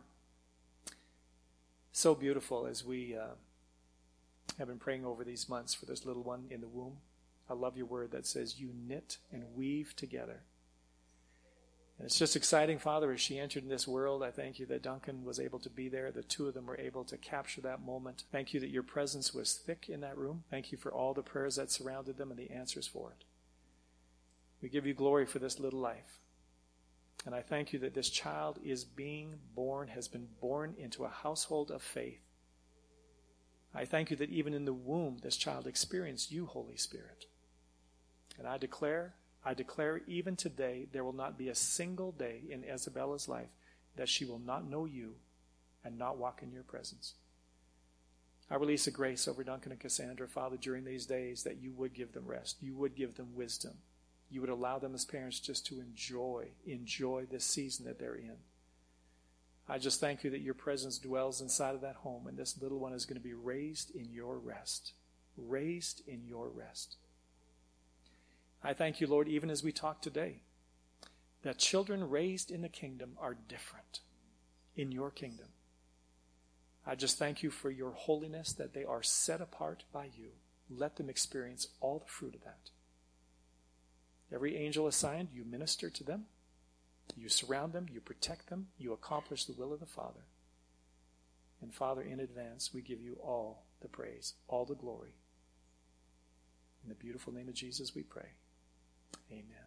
so beautiful as we uh, have been praying over these months for this little one in the womb. I love your word that says you knit and weave together. And it's just exciting, Father, as she entered in this world. I thank you that Duncan was able to be there. The two of them were able to capture that moment. Thank you that your presence was thick in that room. Thank you for all the prayers that surrounded them and the answers for it. We give you glory for this little life. And I thank you that this child is being born, has been born into a household of faith. I thank you that even in the womb, this child experienced you, Holy Spirit. And I declare, I declare even today, there will not be a single day in Isabella's life that she will not know you and not walk in your presence. I release a grace over Duncan and Cassandra, Father, during these days that you would give them rest. You would give them wisdom. You would allow them as parents just to enjoy, enjoy this season that they're in. I just thank you that your presence dwells inside of that home, and this little one is going to be raised in your rest. Raised in your rest. I thank you, Lord, even as we talk today, that children raised in the kingdom are different in your kingdom. I just thank you for your holiness, that they are set apart by you. Let them experience all the fruit of that. Every angel assigned, you minister to them. You surround them, you protect them, you accomplish the will of the Father. And Father, in advance, we give you all the praise, all the glory. In the beautiful name of Jesus we pray. Amen.